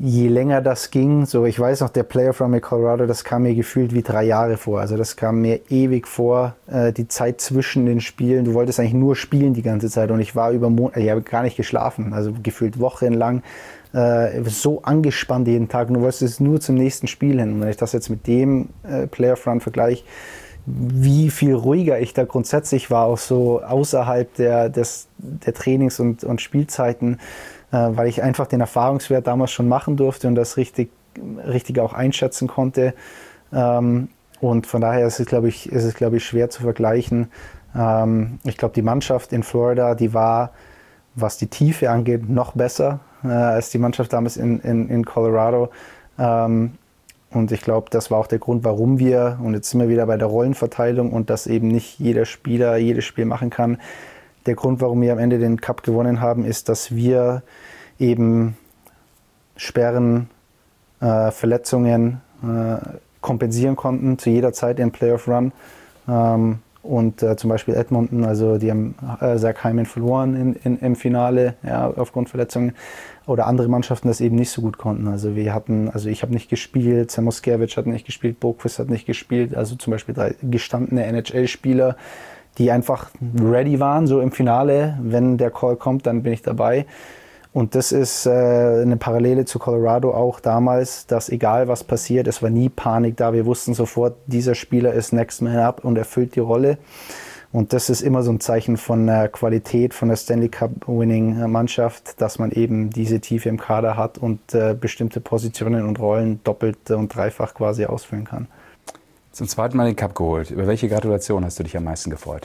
je länger das ging, so ich weiß noch, der Playoff Run mit Colorado, das kam mir gefühlt wie 3 Jahre vor. Also das kam mir ewig vor, die Zeit zwischen den Spielen. Du wolltest eigentlich nur spielen die ganze Zeit und ich war ich habe gar nicht geschlafen, also gefühlt wochenlang so angespannt jeden Tag und du wolltest nur zum nächsten Spiel hin. Und wenn ich das jetzt mit dem Playoff Run vergleiche, wie viel ruhiger ich da grundsätzlich war, auch so außerhalb der Trainings- und Spielzeiten, weil ich einfach den Erfahrungswert damals schon machen durfte und das richtig auch einschätzen konnte. Und von daher ist es, glaube ich, schwer zu vergleichen. Ich glaube, die Mannschaft in Florida, die war, was die Tiefe angeht, noch besser als die Mannschaft damals in Colorado. Und ich glaube, das war auch der Grund, warum wir, und jetzt sind wir wieder bei der Rollenverteilung und dass eben nicht jeder Spieler jedes Spiel machen kann. Der Grund, warum wir am Ende den Cup gewonnen haben, ist, dass wir eben Sperren, Verletzungen kompensieren konnten zu jeder Zeit im Playoff Run. Und zum Beispiel Edmonton, also die haben Zach Hyman verloren im Finale, ja, aufgrund Verletzungen. Oder andere Mannschaften das eben nicht so gut konnten. Also ich habe nicht gespielt, Sam Moskowitz hat nicht gespielt, Boqvist hat nicht gespielt. Also zum Beispiel 3 gestandene NHL-Spieler, die einfach ready waren, so im Finale. Wenn der Call kommt, dann bin ich dabei. Und das ist eine Parallele zu Colorado auch damals, dass egal was passiert, es war nie Panik da. Wir wussten sofort, dieser Spieler ist Next Man Up und erfüllt die Rolle. Und das ist immer so ein Zeichen von der Qualität von der Stanley Cup-Winning-Mannschaft, dass man eben diese Tiefe im Kader hat und bestimmte Positionen und Rollen doppelt und dreifach quasi ausfüllen kann. Zum zweiten Mal den Cup geholt. Über welche Gratulation hast du dich am meisten gefreut?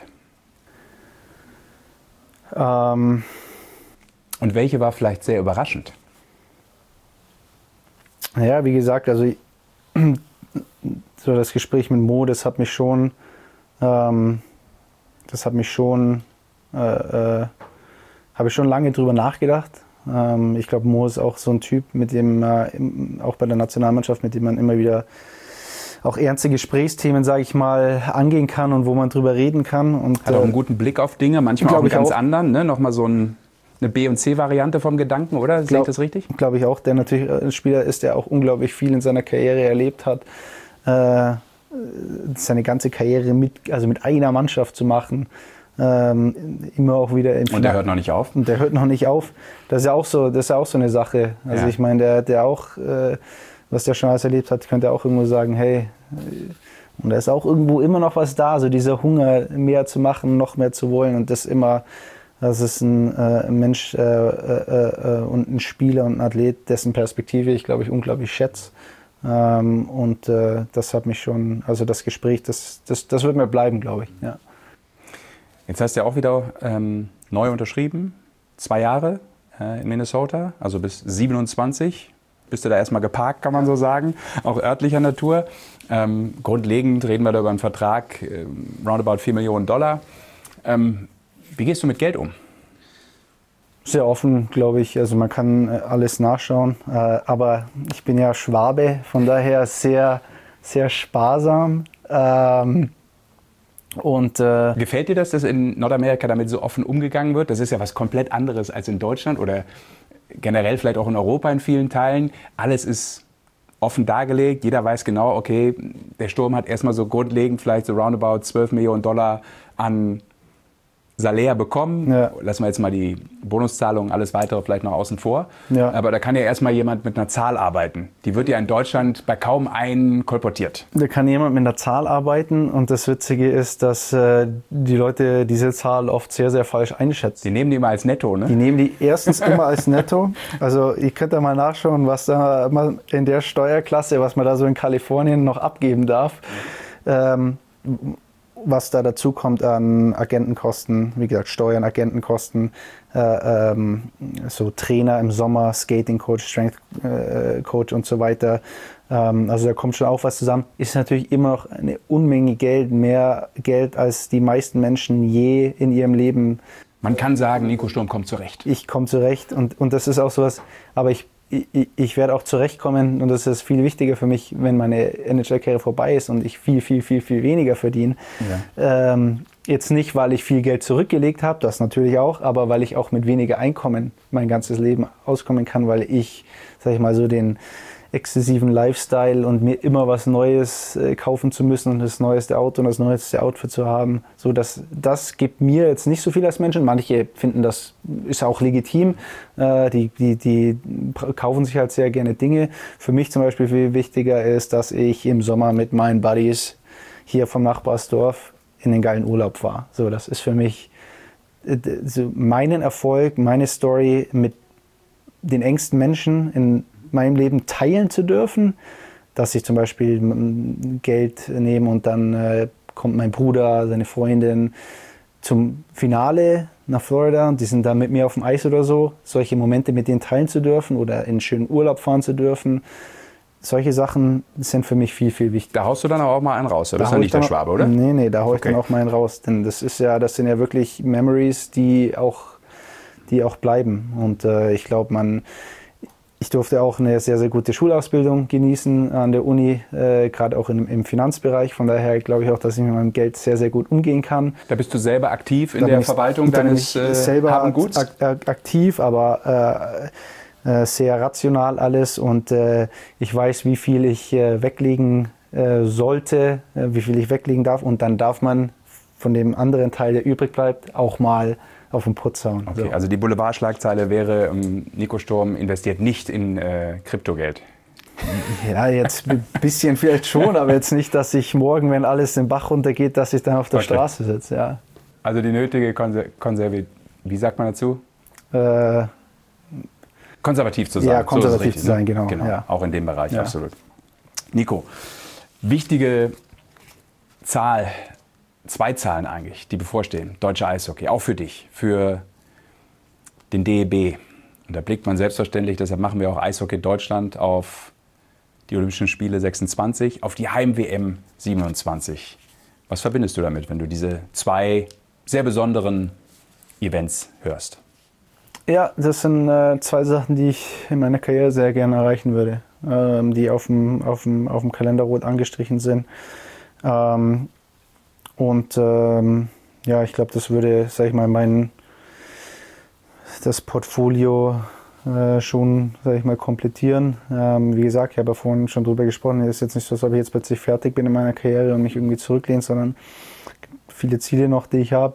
Und welche war vielleicht sehr überraschend? Ja, wie gesagt, also so das Gespräch mit Mo, das hat mich schon habe ich schon lange drüber nachgedacht. Ich glaube, Mo ist auch so ein Typ, mit dem auch bei der Nationalmannschaft, mit dem man immer wieder auch ernste Gesprächsthemen, sage ich mal, angehen kann und wo man drüber reden kann. Und, hat auch einen guten Blick auf Dinge, manchmal auch einen ganz anderen, ne? Nochmal so eine B- und C-Variante vom Gedanken, oder? Sehe ich das richtig? Glaube ich auch, der natürlich ein Spieler ist, der auch unglaublich viel in seiner Karriere erlebt hat. Seine ganze Karriere mit einer Mannschaft zu machen, immer auch wieder im Finale. Und der hört noch nicht auf? Und der hört noch nicht auf. Das ist ja auch so eine Sache. Also ja. Ich meine, der auch, was der schon alles erlebt hat, könnte auch irgendwo sagen, hey, und da ist auch irgendwo immer noch was da, so dieser Hunger, mehr zu machen, noch mehr zu wollen und das ist ein Mensch und ein Spieler und ein Athlet, dessen Perspektive ich, glaube ich, unglaublich schätze. Und das hat mich schon, also das Gespräch, das wird mir bleiben, glaube ich. Ja. Jetzt hast du ja auch wieder neu unterschrieben, 2 Jahre in Minnesota, also bis 27. Bist du da erstmal geparkt, kann man so sagen, auch örtlicher Natur. Grundlegend reden wir da über einen Vertrag, roundabout $4 Millionen. Wie gehst du mit Geld um? Sehr offen, glaube ich. Also man kann alles nachschauen. Aber ich bin ja Schwabe, von daher sehr, sehr sparsam. Gefällt dir das, dass in Nordamerika damit so offen umgegangen wird? Das ist ja was komplett anderes als in Deutschland oder generell vielleicht auch in Europa in vielen Teilen. Alles ist offen dargelegt. Jeder weiß genau, okay, der Sturm hat erstmal so grundlegend vielleicht so roundabout $12 Millionen an Salär bekommen. Ja. Lassen wir jetzt mal die Bonuszahlungen, alles weitere vielleicht noch außen vor. Ja. Aber da kann ja erstmal jemand mit einer Zahl arbeiten. Die wird ja in Deutschland bei kaum einen kolportiert. Da kann jemand mit einer Zahl arbeiten und das Witzige ist, dass die Leute diese Zahl oft sehr, sehr falsch einschätzen. Die nehmen die immer als Netto, ne? Die nehmen die erstens immer als Netto. Also ihr könnt da mal nachschauen, was da in der Steuerklasse, was man da so in Kalifornien noch abgeben darf. Was da dazu kommt an Agentenkosten, wie gesagt, Steuern, Agentenkosten, so Trainer im Sommer, Skating-Coach, Strength-Coach und so weiter. Also da kommt schon auch was zusammen. Ist natürlich immer noch eine Unmenge Geld, mehr Geld als die meisten Menschen je in ihrem Leben. Man kann sagen, Nico Sturm kommt zurecht. Ich komme zurecht und das ist auch sowas, aber ich werde auch zurechtkommen und das ist viel wichtiger für mich, wenn meine NHL-Karriere vorbei ist und ich viel, viel, viel, viel weniger verdiene. Ja. Jetzt nicht, weil ich viel Geld zurückgelegt habe, das natürlich auch, aber weil ich auch mit weniger Einkommen mein ganzes Leben auskommen kann, weil ich, sag ich mal, so den exzessiven Lifestyle und mir immer was Neues kaufen zu müssen und das neueste Auto und das neueste Outfit zu haben, so dass das gibt mir jetzt nicht so viel als Menschen. Manche finden, das ist auch legitim, die kaufen sich halt sehr gerne Dinge. Für mich zum Beispiel viel wichtiger ist, dass ich im Sommer mit meinen Buddies hier vom Nachbarsdorf in den geilen Urlaub fahre. So, das ist für mich so meinen Erfolg, meine Story mit den engsten Menschen in meinem Leben teilen zu dürfen, dass ich zum Beispiel Geld nehme und dann kommt mein Bruder, seine Freundin zum Finale nach Florida und die sind da mit mir auf dem Eis oder so, solche Momente mit denen teilen zu dürfen oder in einen schönen Urlaub fahren zu dürfen. Solche Sachen sind für mich viel, viel wichtiger. Da haust du dann auch mal einen raus, oder? Das ist ja nicht der Schwabe, oder? Nee, da hau ich dann auch mal einen raus, denn das sind ja wirklich Memories, die auch bleiben und ich glaube, ich durfte auch eine sehr, sehr gute Schulausbildung genießen an der Uni, gerade auch im Finanzbereich. Von daher glaube ich auch, dass ich mit meinem Geld sehr, sehr gut umgehen kann. Da bist du selber aktiv in der Verwaltung deines Habenguts? Aktiv, aber sehr rational alles. Und ich weiß, wie viel ich weglegen sollte, wie viel ich weglegen darf. Und dann darf man von dem anderen Teil, der übrig bleibt, auch mal auf den Putz hauen. Okay, so. Also die Boulevardschlagzeile wäre, Nico Sturm investiert nicht in Kryptogeld. Ja, jetzt ein bisschen vielleicht schon, aber jetzt nicht, dass ich morgen, wenn alles den Bach runtergeht, dass ich dann auf der Straße sitze. Ja. Also die nötige wie sagt man dazu? Konservativ zu sein. Ja, konservativ zu sein, genau. Ja. Auch in dem Bereich, absolut. Nico, wichtige Zahl, 2 Zahlen eigentlich, die bevorstehen. Deutsche Eishockey, auch für dich, für den DEB. Und da blickt man selbstverständlich, deshalb machen wir auch Eishockey Deutschland auf die Olympischen Spiele 26, auf die Heim-WM 27. Was verbindest du damit, wenn du diese 2 sehr besonderen Events hörst? Ja, das sind 2 Sachen, die ich in meiner Karriere sehr gerne erreichen würde, die auf dem Kalender rot angestrichen sind. Ich glaube, das würde, sag ich mal, das Portfolio schon, sag ich mal, komplettieren. Wie gesagt, ich habe ja vorhin schon drüber gesprochen, es ist jetzt nicht so, als ob ich jetzt plötzlich fertig bin in meiner Karriere und mich irgendwie zurücklehne, sondern viele Ziele noch, die ich habe.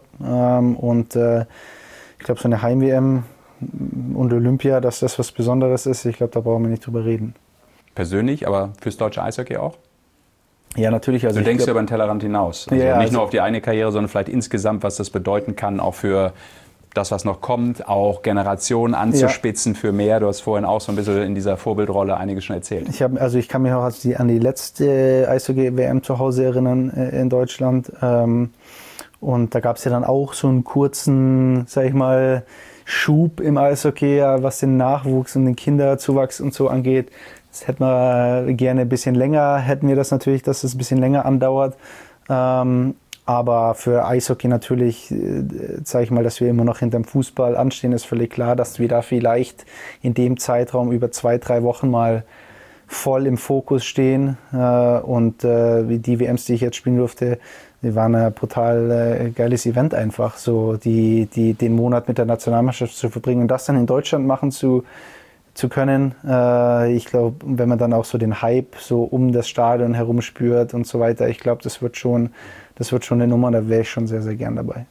Ich glaube, so eine Heim-WM und Olympia, dass das was Besonderes ist, ich glaube, da brauchen wir nicht drüber reden. Persönlich, aber fürs deutsche Eishockey auch? Ja, natürlich. Also du denkst ja über den Tellerrand hinaus. Also nicht nur auf die eine Karriere, sondern vielleicht insgesamt, was das bedeuten kann, auch für das, was noch kommt, auch Generationen anzuspitzen für mehr. Du hast vorhin auch so ein bisschen in dieser Vorbildrolle einiges schon erzählt. Ich kann mich auch an die letzte Eishockey-WM zu Hause erinnern in Deutschland. Und da gab es ja dann auch so einen kurzen, sag ich mal, Schub im Eishockey, was den Nachwuchs und den Kinderzuwachs und so angeht. Das hätten wir gerne ein bisschen länger, hätten wir das natürlich, dass es ein bisschen länger andauert. Aber für Eishockey natürlich, sage ich mal, dass wir immer noch hinterm Fußball anstehen, ist völlig klar, dass wir da vielleicht in dem Zeitraum über 2-3 Wochen mal voll im Fokus stehen. Die WMs, die ich jetzt spielen durfte, die waren ein brutal geiles Event einfach, so den Monat mit der Nationalmannschaft zu verbringen und das dann in Deutschland machen zu können. Ich glaube, wenn man dann auch so den Hype so um das Stadion herum spürt und so weiter, ich glaube, das wird schon eine Nummer, da wäre ich schon sehr, sehr gern dabei.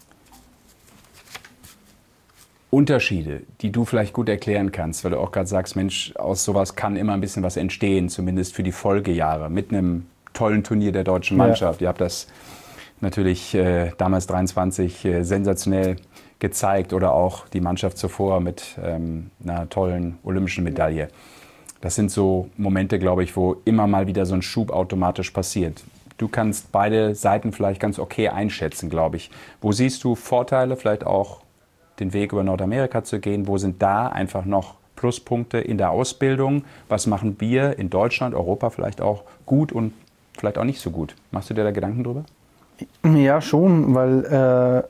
Unterschiede, die du vielleicht gut erklären kannst, weil du auch gerade sagst, Mensch, aus sowas kann immer ein bisschen was entstehen, zumindest für die Folgejahre, mit einem tollen Turnier der deutschen Mannschaft. Ja. Ihr habt das natürlich damals 23 sensationell gezeigt oder auch die Mannschaft zuvor mit einer tollen olympischen Medaille. Das sind so Momente, glaube ich, wo immer mal wieder so ein Schub automatisch passiert. Du kannst beide Seiten vielleicht ganz okay einschätzen, glaube ich. Wo siehst du Vorteile, vielleicht auch den Weg über Nordamerika zu gehen? Wo sind da einfach noch Pluspunkte in der Ausbildung? Was machen wir in Deutschland, Europa vielleicht auch gut und vielleicht auch nicht so gut? Machst du dir da Gedanken drüber? Ja, schon, weil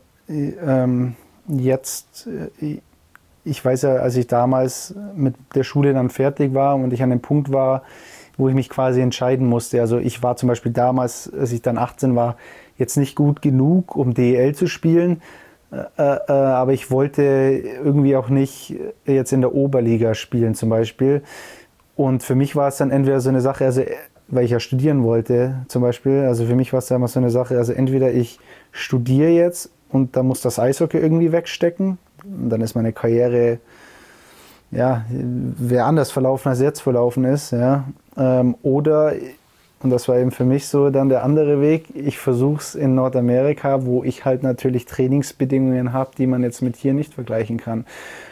ich weiß ja, als ich damals mit der Schule dann fertig war und ich an dem Punkt war, wo ich mich quasi entscheiden musste. Also ich war zum Beispiel damals, als ich dann 18 war, jetzt nicht gut genug, um DEL zu spielen. Aber ich wollte irgendwie auch nicht jetzt in der Oberliga spielen zum Beispiel. Und für mich war es dann entweder so eine Sache, also weil ich ja studieren wollte zum Beispiel, also für mich war es damals so eine Sache, also entweder ich studiere jetzt und dann muss das Eishockey irgendwie wegstecken und dann ist meine Karriere, ja, wäre anders verlaufen, als jetzt verlaufen ist, ja. Oder, und das war eben für mich so dann der andere Weg, ich versuche es in Nordamerika, wo ich halt natürlich Trainingsbedingungen habe, die man jetzt mit hier nicht vergleichen kann.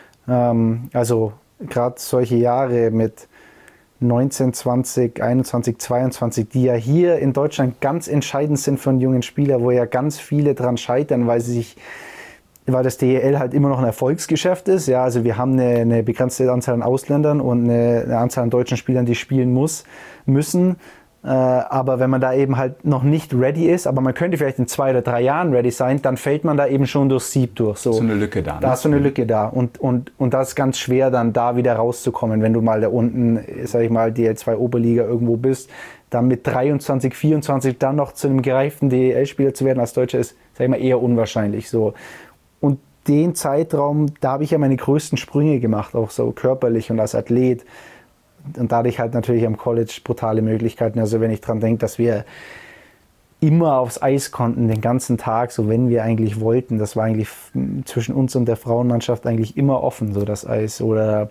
Also gerade solche Jahre mit 19, 20, 21, 22, die ja hier in Deutschland ganz entscheidend sind für einen jungen Spieler, wo ja ganz viele dran scheitern, weil das DEL halt immer noch ein Erfolgsgeschäft ist. Ja, also wir haben eine begrenzte Anzahl an Ausländern und eine Anzahl an deutschen Spielern, die spielen müssen. Aber wenn man da eben halt noch nicht ready ist, aber man könnte vielleicht in 2 oder 3 Jahren ready sein, dann fällt man da eben schon durchs Sieb durch. So eine Lücke da. Ne? Da ist so eine Lücke da. Und das ist ganz schwer, dann da wieder rauszukommen, wenn du mal da unten, sag ich mal, DL2 Oberliga irgendwo bist, dann mit 23, 24 dann noch zu einem gereiften DEL-Spieler zu werden als Deutscher ist, sag ich mal, eher unwahrscheinlich. So. Und den Zeitraum, da habe ich ja meine größten Sprünge gemacht, auch so körperlich und als Athlet. Und dadurch halt natürlich am College brutale Möglichkeiten. Also wenn ich dran denke, dass wir immer aufs Eis konnten, den ganzen Tag, so wenn wir eigentlich wollten. Das war eigentlich zwischen uns und der Frauenmannschaft eigentlich immer offen, so das Eis. Oder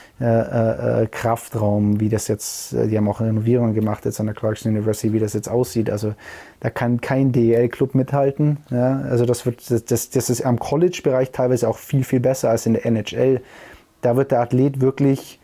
Kraftraum, wie das jetzt, die haben auch Renovierungen gemacht jetzt an der Clarkson University, wie das jetzt aussieht. Also da kann kein DEL-Club mithalten. Ja? Also das ist am College-Bereich teilweise auch viel, viel besser als in der NHL. Da wird der Athlet wirklich...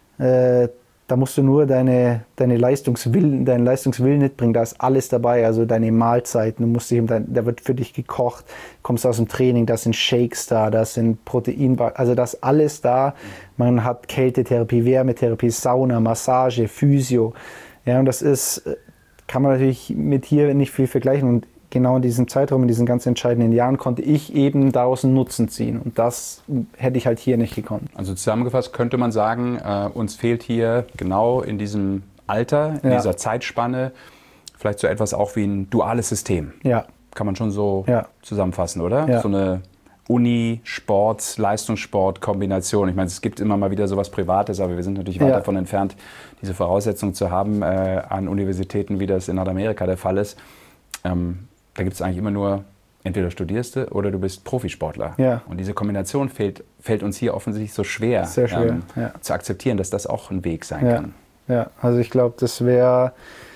Da musst du nur deinen Leistungswillen mitbringen, da ist alles dabei, also deine Mahlzeiten, da wird für dich gekocht, kommst aus dem Training, da sind Shakes da sind Proteinbar, also das ist alles da. Man hat Kältetherapie, Wärmetherapie, Sauna, Massage, Physio. Ja, und das kann man natürlich mit hier nicht viel vergleichen. Und genau in diesem Zeitraum, in diesen ganz entscheidenden Jahren, konnte ich eben daraus einen Nutzen ziehen. Und das hätte ich halt hier nicht gekonnt. Also zusammengefasst könnte man sagen, uns fehlt hier genau in diesem Alter, in dieser Zeitspanne, vielleicht so etwas auch wie ein duales System. Ja. Kann man schon so zusammenfassen, oder? Ja. So eine Uni-Sport, Leistungssport-Kombination. Ich meine, es gibt immer mal wieder sowas Privates, aber wir sind natürlich weit davon entfernt, diese Voraussetzungen zu haben an Universitäten, wie das in Nordamerika der Fall ist. Da gibt es eigentlich immer nur, entweder studierst du oder du bist Profisportler. Ja. Und diese Kombination fällt uns hier offensichtlich so schwer, sehr schwer zu akzeptieren, dass das auch ein Weg sein kann. Ja, also ich glaube, das wäre,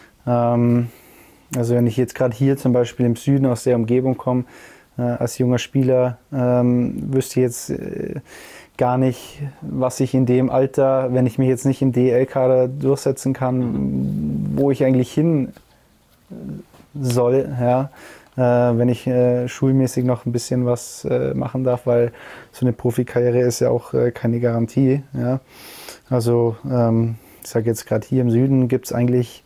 also wenn ich jetzt gerade hier zum Beispiel im Süden aus der Umgebung komme, als junger Spieler, wüsste ich jetzt gar nicht, was ich in dem Alter, wenn ich mich jetzt nicht im DEL-Kader durchsetzen kann, wo ich eigentlich hin soll, ja, wenn ich schulmäßig noch ein bisschen was machen darf, weil so eine Profikarriere ist ja auch keine Garantie. Ja. Also ich sage jetzt gerade hier im Süden gibt es eigentlich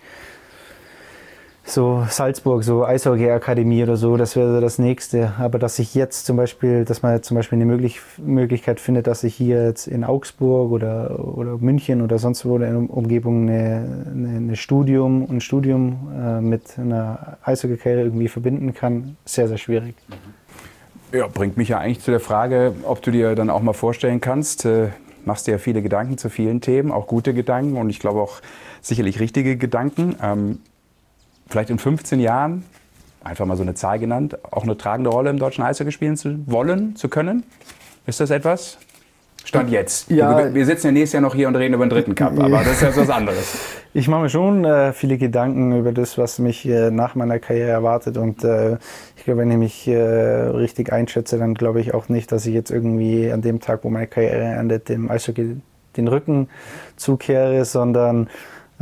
so Salzburg, so Eishockey-Akademie oder so, das wäre so das Nächste. Aber dass man jetzt zum Beispiel eine Möglichkeit findet, dass ich hier jetzt in Augsburg oder München oder sonst wo in der Umgebung ein Studium mit einer Eishockey-Karriere irgendwie verbinden kann, sehr, sehr schwierig. Ja, bringt mich ja eigentlich zu der Frage, ob du dir dann auch mal vorstellen kannst, machst dir ja viele Gedanken zu vielen Themen, auch gute Gedanken und ich glaube auch sicherlich richtige Gedanken. Vielleicht in 15 Jahren, einfach mal so eine Zahl genannt, auch eine tragende Rolle im deutschen Eishockey spielen zu können? Ist das etwas? Stand jetzt. Ja, wir sitzen ja nächstes Jahr noch hier und reden über den dritten Cup, aber das ist ja was anderes. Ich mache mir schon viele Gedanken über das, was mich nach meiner Karriere erwartet. Und ich glaube, wenn ich mich richtig einschätze, dann glaube ich auch nicht, dass ich jetzt irgendwie an dem Tag, wo meine Karriere endet, dem Eishockey den Rücken zukehre, sondern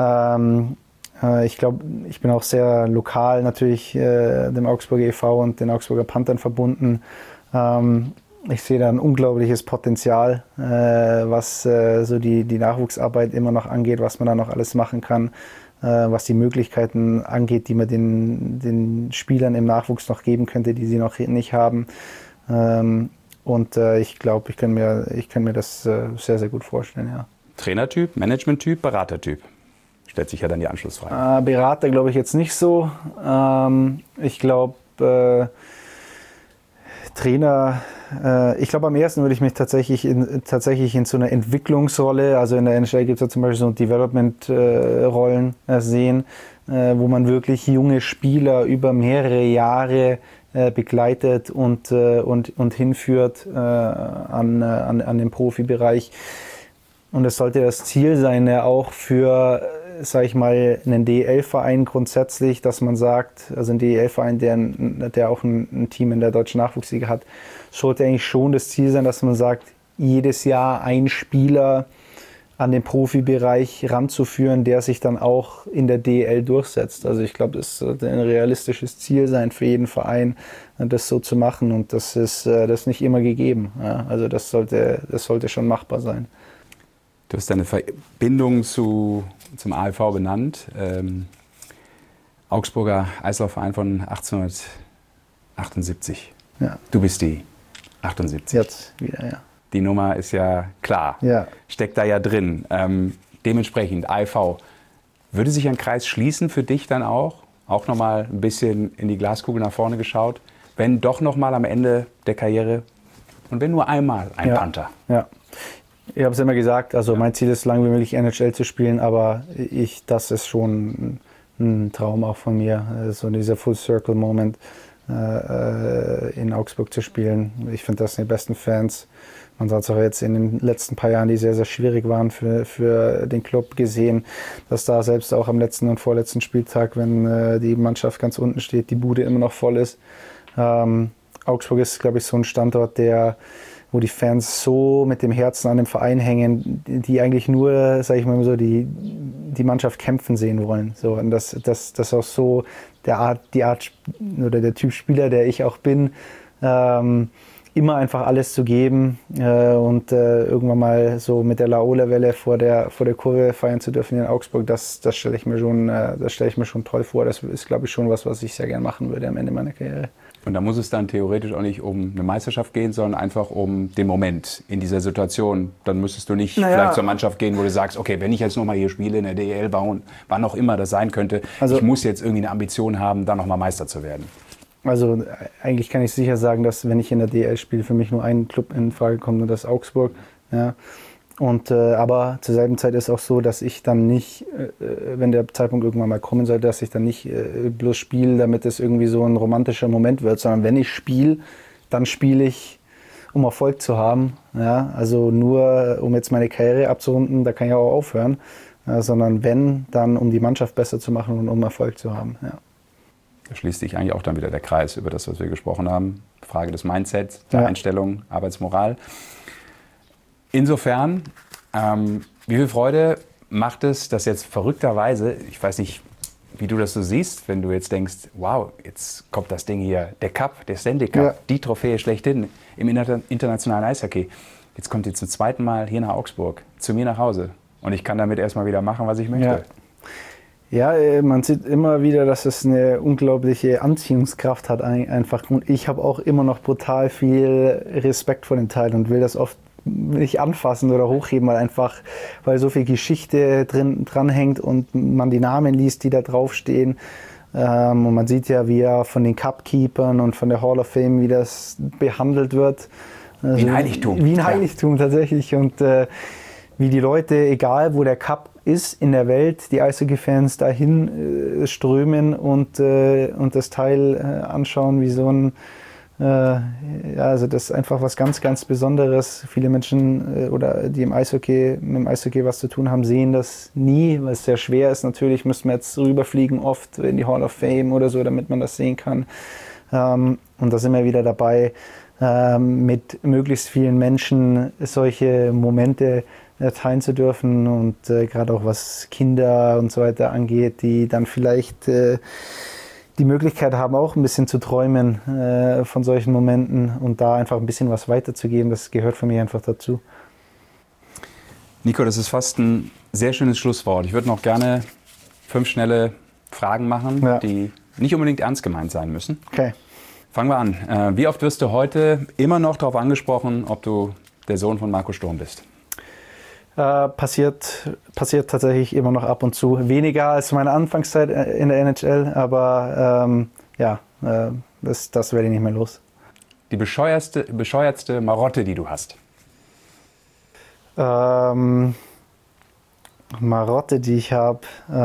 ich glaube, ich bin auch sehr lokal natürlich dem Augsburger e.V. und den Augsburger Panthern verbunden. Ich sehe da ein unglaubliches Potenzial, was so die Nachwuchsarbeit immer noch angeht, was man da noch alles machen kann, was die Möglichkeiten angeht, die man den Spielern im Nachwuchs noch geben könnte, die sie noch nicht haben. Und ich glaube, ich kann mir das sehr, sehr gut vorstellen. Ja. Trainertyp, Managementtyp, Beratertyp? Stellt sich ja dann die Anschlussfrage. Berater glaube ich jetzt nicht so. Ich glaube, Trainer, ich glaube am ersten würde ich mich tatsächlich in so einer Entwicklungsrolle, also in der NHL gibt es ja zum Beispiel so Development-Rollen sehen, wo man wirklich junge Spieler über mehrere Jahre begleitet und hinführt an den Profibereich. Und es sollte das Ziel sein, ja auch für, sage ich mal, einen DEL-Verein grundsätzlich, dass man sagt, also ein DEL-Verein, der auch ein Team in der deutschen Nachwuchsliga hat, sollte eigentlich schon das Ziel sein, dass man sagt, jedes Jahr ein Spieler an den Profibereich ranzuführen, der sich dann auch in der DEL durchsetzt. Also ich glaube, das sollte ein realistisches Ziel sein für jeden Verein, das so zu machen, und das ist nicht immer gegeben. Ja, also das sollte schon machbar sein. Du hast deine Verbindung zum ALV benannt. Augsburger Eislaufverein von 1878. Ja. Du bist die 78. Jetzt wieder, ja. Die Nummer ist ja klar, Ja. Steckt da ja drin. Dementsprechend, ALV, würde sich ein Kreis schließen für dich dann auch? Auch nochmal ein bisschen in die Glaskugel nach vorne geschaut, wenn doch nochmal am Ende der Karriere und wenn nur einmal ein Panther? Ja. Ich habe es immer gesagt, also mein Ziel ist, so lange wie möglich NHL zu spielen, aber das ist schon ein Traum auch von mir, so dieser Full-Circle-Moment in Augsburg zu spielen. Ich finde, das sind die besten Fans. Man hat es auch jetzt in den letzten paar Jahren, die sehr, sehr schwierig waren für den Club, gesehen, dass da selbst auch am letzten und vorletzten Spieltag, wenn die Mannschaft ganz unten steht, die Bude immer noch voll ist. Augsburg ist, glaube ich, so ein Standort, wo die Fans so mit dem Herzen an dem Verein hängen, die eigentlich nur, sage ich mal so, die Mannschaft kämpfen sehen wollen. So, und das auch so die Art oder der Typ Spieler, der ich auch bin, immer einfach alles zu geben und irgendwann mal so mit der Laola-Welle vor der Kurve feiern zu dürfen in Augsburg, das stelle ich mir schon toll vor. Das ist, glaube ich, schon was ich sehr gerne machen würde am Ende meiner Karriere. Und da muss es dann theoretisch auch nicht um eine Meisterschaft gehen, sondern einfach um den Moment in dieser Situation. Dann müsstest du nicht vielleicht zur Mannschaft gehen, wo du sagst, okay, wenn ich jetzt nochmal hier spiele in der DEL, wann auch immer das sein könnte, ich muss jetzt irgendwie eine Ambition haben, da nochmal Meister zu werden. Also eigentlich kann ich sicher sagen, dass wenn ich in der DEL spiele, für mich nur ein Club in Frage kommt, und das ist Augsburg. Ja. Und, aber zur selben Zeit ist auch so, dass ich dann nicht, wenn der Zeitpunkt irgendwann mal kommen sollte, dass ich dann nicht bloß spiele, damit es irgendwie so ein romantischer Moment wird, sondern wenn ich spiele, dann spiele ich, um Erfolg zu haben. Ja? Also nur, um jetzt meine Karriere abzurunden, da kann ich auch aufhören, sondern wenn, dann um die Mannschaft besser zu machen und um Erfolg zu haben. Ja. Da schließt sich eigentlich auch dann wieder der Kreis über das, was wir gesprochen haben. Frage des Mindsets, der Einstellung, Arbeitsmoral. Insofern, wie viel Freude macht es, dass jetzt verrückterweise, ich weiß nicht, wie du das so siehst, wenn du jetzt denkst, wow, jetzt kommt das Ding hier, der Cup, der Stanley Cup, die Trophäe schlechthin im internationalen Eishockey. Jetzt kommt die zum zweiten Mal hier nach Augsburg, zu mir nach Hause. Und ich kann damit erstmal wieder machen, was ich möchte. Ja, man sieht immer wieder, dass es eine unglaubliche Anziehungskraft hat einfach. Und ich habe auch immer noch brutal viel Respekt vor dem Teil und will das oft nicht anfassen oder hochheben, weil so viel Geschichte dranhängt und man die Namen liest, die da draufstehen. Und man sieht ja, wie er von den Cupkeepern und von der Hall of Fame, wie das behandelt wird. Also, wie ein Heiligtum. Wie ein Heiligtum tatsächlich. Und wie die Leute, egal wo der Cup ist in der Welt, die Eishockey-Fans dahin strömen und das Teil anschauen, wie so ein also das ist einfach was ganz, ganz Besonderes. Viele Menschen oder die mit dem Eishockey was zu tun haben, sehen das nie, weil es sehr schwer ist. Natürlich müssen wir jetzt rüberfliegen oft in die Hall of Fame oder so, damit man das sehen kann. Und da sind wir wieder dabei, mit möglichst vielen Menschen solche Momente teilen zu dürfen. Und gerade auch was Kinder und so weiter angeht, die dann vielleicht die Möglichkeit haben, auch ein bisschen zu träumen von solchen Momenten und da einfach ein bisschen was weiterzugeben, das gehört für mich einfach dazu. Nico, das ist fast ein sehr schönes Schlusswort. Ich würde noch gerne 5 schnelle Fragen machen, die nicht unbedingt ernst gemeint sein müssen. Okay. Fangen wir an. Wie oft wirst du heute immer noch darauf angesprochen, ob du der Sohn von Marco Sturm bist? Passiert tatsächlich immer noch ab und zu. Weniger als meine Anfangszeit in der NHL, aber das werde ich nicht mehr los. Die bescheuertste Marotte, die du hast? Marotte, die ich habe.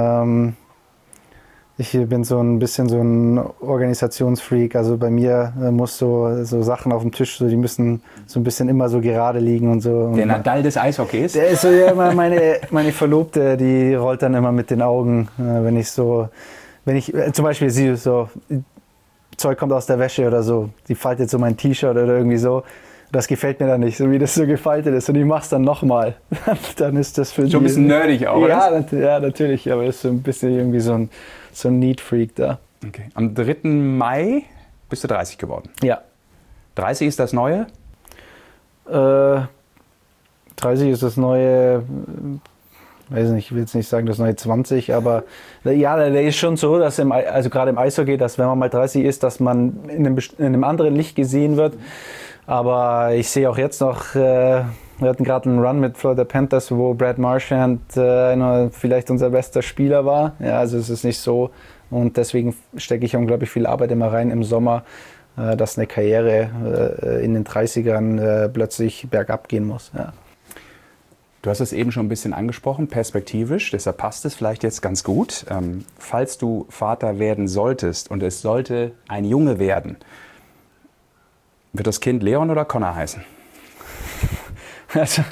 Ich bin so ein bisschen so ein Organisationsfreak. Also bei mir muss so Sachen auf dem Tisch, die müssen so ein bisschen immer so gerade liegen und so. Der Nadal des Eishockeys? Der ist so, ja, meine Verlobte, die rollt dann immer mit den Augen, wenn ich zum Beispiel sie so, Zeug kommt aus der Wäsche oder so, die faltet so mein T-Shirt oder irgendwie so. Das gefällt mir dann nicht, so wie das so gefaltet ist. Und ich mach's dann nochmal. Dann ist das für die... Schon ein bisschen nerdig auch, oder? Ja, natürlich. Aber das ist so ein bisschen irgendwie so ein Neat-Freak da. Okay. Am 3. Mai bist du 30 geworden. Ja. 30 ist das Neue? 30 ist das Neue... Weiß nicht, ich will jetzt nicht sagen das neue 20, aber ja, der ist schon so, dass also gerade im Eishockey, dass wenn man mal 30 ist, dass man in einem anderen Licht gesehen wird. Aber ich sehe auch jetzt noch, wir hatten gerade einen Run mit Florida Panthers, wo Brad Marchand vielleicht unser bester Spieler war. Ja, also es ist nicht so. Und deswegen stecke ich unglaublich viel Arbeit immer rein im Sommer, dass eine Karriere in den 30ern plötzlich bergab gehen muss. Ja. Du hast es eben schon ein bisschen angesprochen, perspektivisch, deshalb passt es vielleicht jetzt ganz gut. Falls du Vater werden solltest und es sollte ein Junge werden, wird das Kind Leon oder Connor heißen? Also,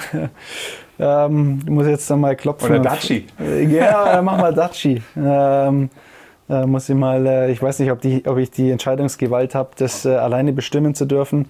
du musst jetzt dann mal klopfen. Oder Datschi. Ja, mach mal Datschi. Muss ich mal, ich weiß nicht, ob ich die Entscheidungsgewalt habe, das alleine bestimmen zu dürfen.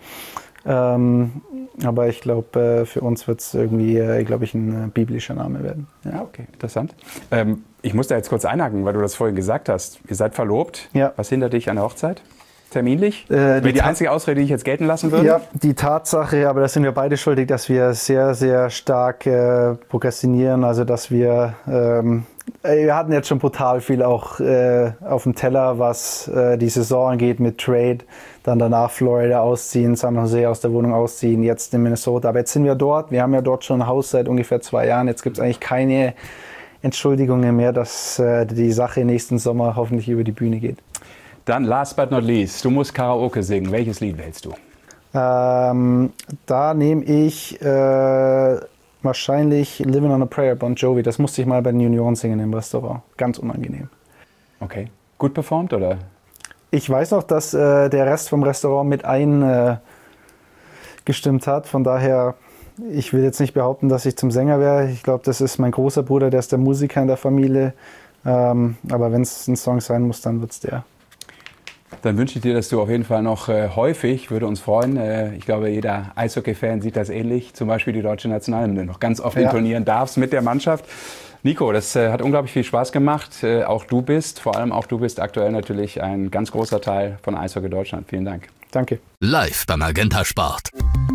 Aber ich glaube, für uns wird es irgendwie, ein biblischer Name werden. Ja, okay, interessant. Ich muss da jetzt kurz einhaken, weil du das vorhin gesagt hast. Ihr seid verlobt. Ja. Was hindert dich an der Hochzeit? Terminlich? Wäre die einzige Ausrede, die ich jetzt gelten lassen würde? Ja, die Tatsache, aber da sind wir beide schuldig, dass wir sehr, sehr stark prokrastinieren. Also, dass wir hatten jetzt schon brutal viel auch auf dem Teller, was die Saison angeht mit Trade. Dann danach Florida ausziehen, San Jose aus der Wohnung ausziehen, jetzt in Minnesota. Aber jetzt sind wir dort. Wir haben ja dort schon ein Haus seit ungefähr 2 Jahren. Jetzt gibt es eigentlich keine Entschuldigungen mehr, dass die Sache nächsten Sommer hoffentlich über die Bühne geht. Dann last but not least, du musst Karaoke singen. Welches Lied wählst du? Da nehme ich wahrscheinlich Living on a Prayer, Bon Jovi. Das musste ich mal bei den Junioren singen im Restaurant. Ganz unangenehm. Okay. Gut performt, oder? Ich weiß noch, dass der Rest vom Restaurant mit gestimmt hat. Von daher, ich will jetzt nicht behaupten, dass ich zum Sänger wäre. Ich glaube, das ist mein großer Bruder, der ist der Musiker in der Familie. Aber wenn es ein Song sein muss, dann wird es der. Dann wünsche ich dir, dass du auf jeden Fall noch häufig, würde uns freuen, ich glaube, jeder Eishockey-Fan sieht das ähnlich, zum Beispiel die deutsche Nationalhymne noch ganz oft intonieren darfst mit der Mannschaft. Nico, das hat unglaublich viel Spaß gemacht. Vor allem auch du bist aktuell natürlich ein ganz großer Teil von Eishockey Deutschland. Vielen Dank. Danke. Live beim Magenta Sport.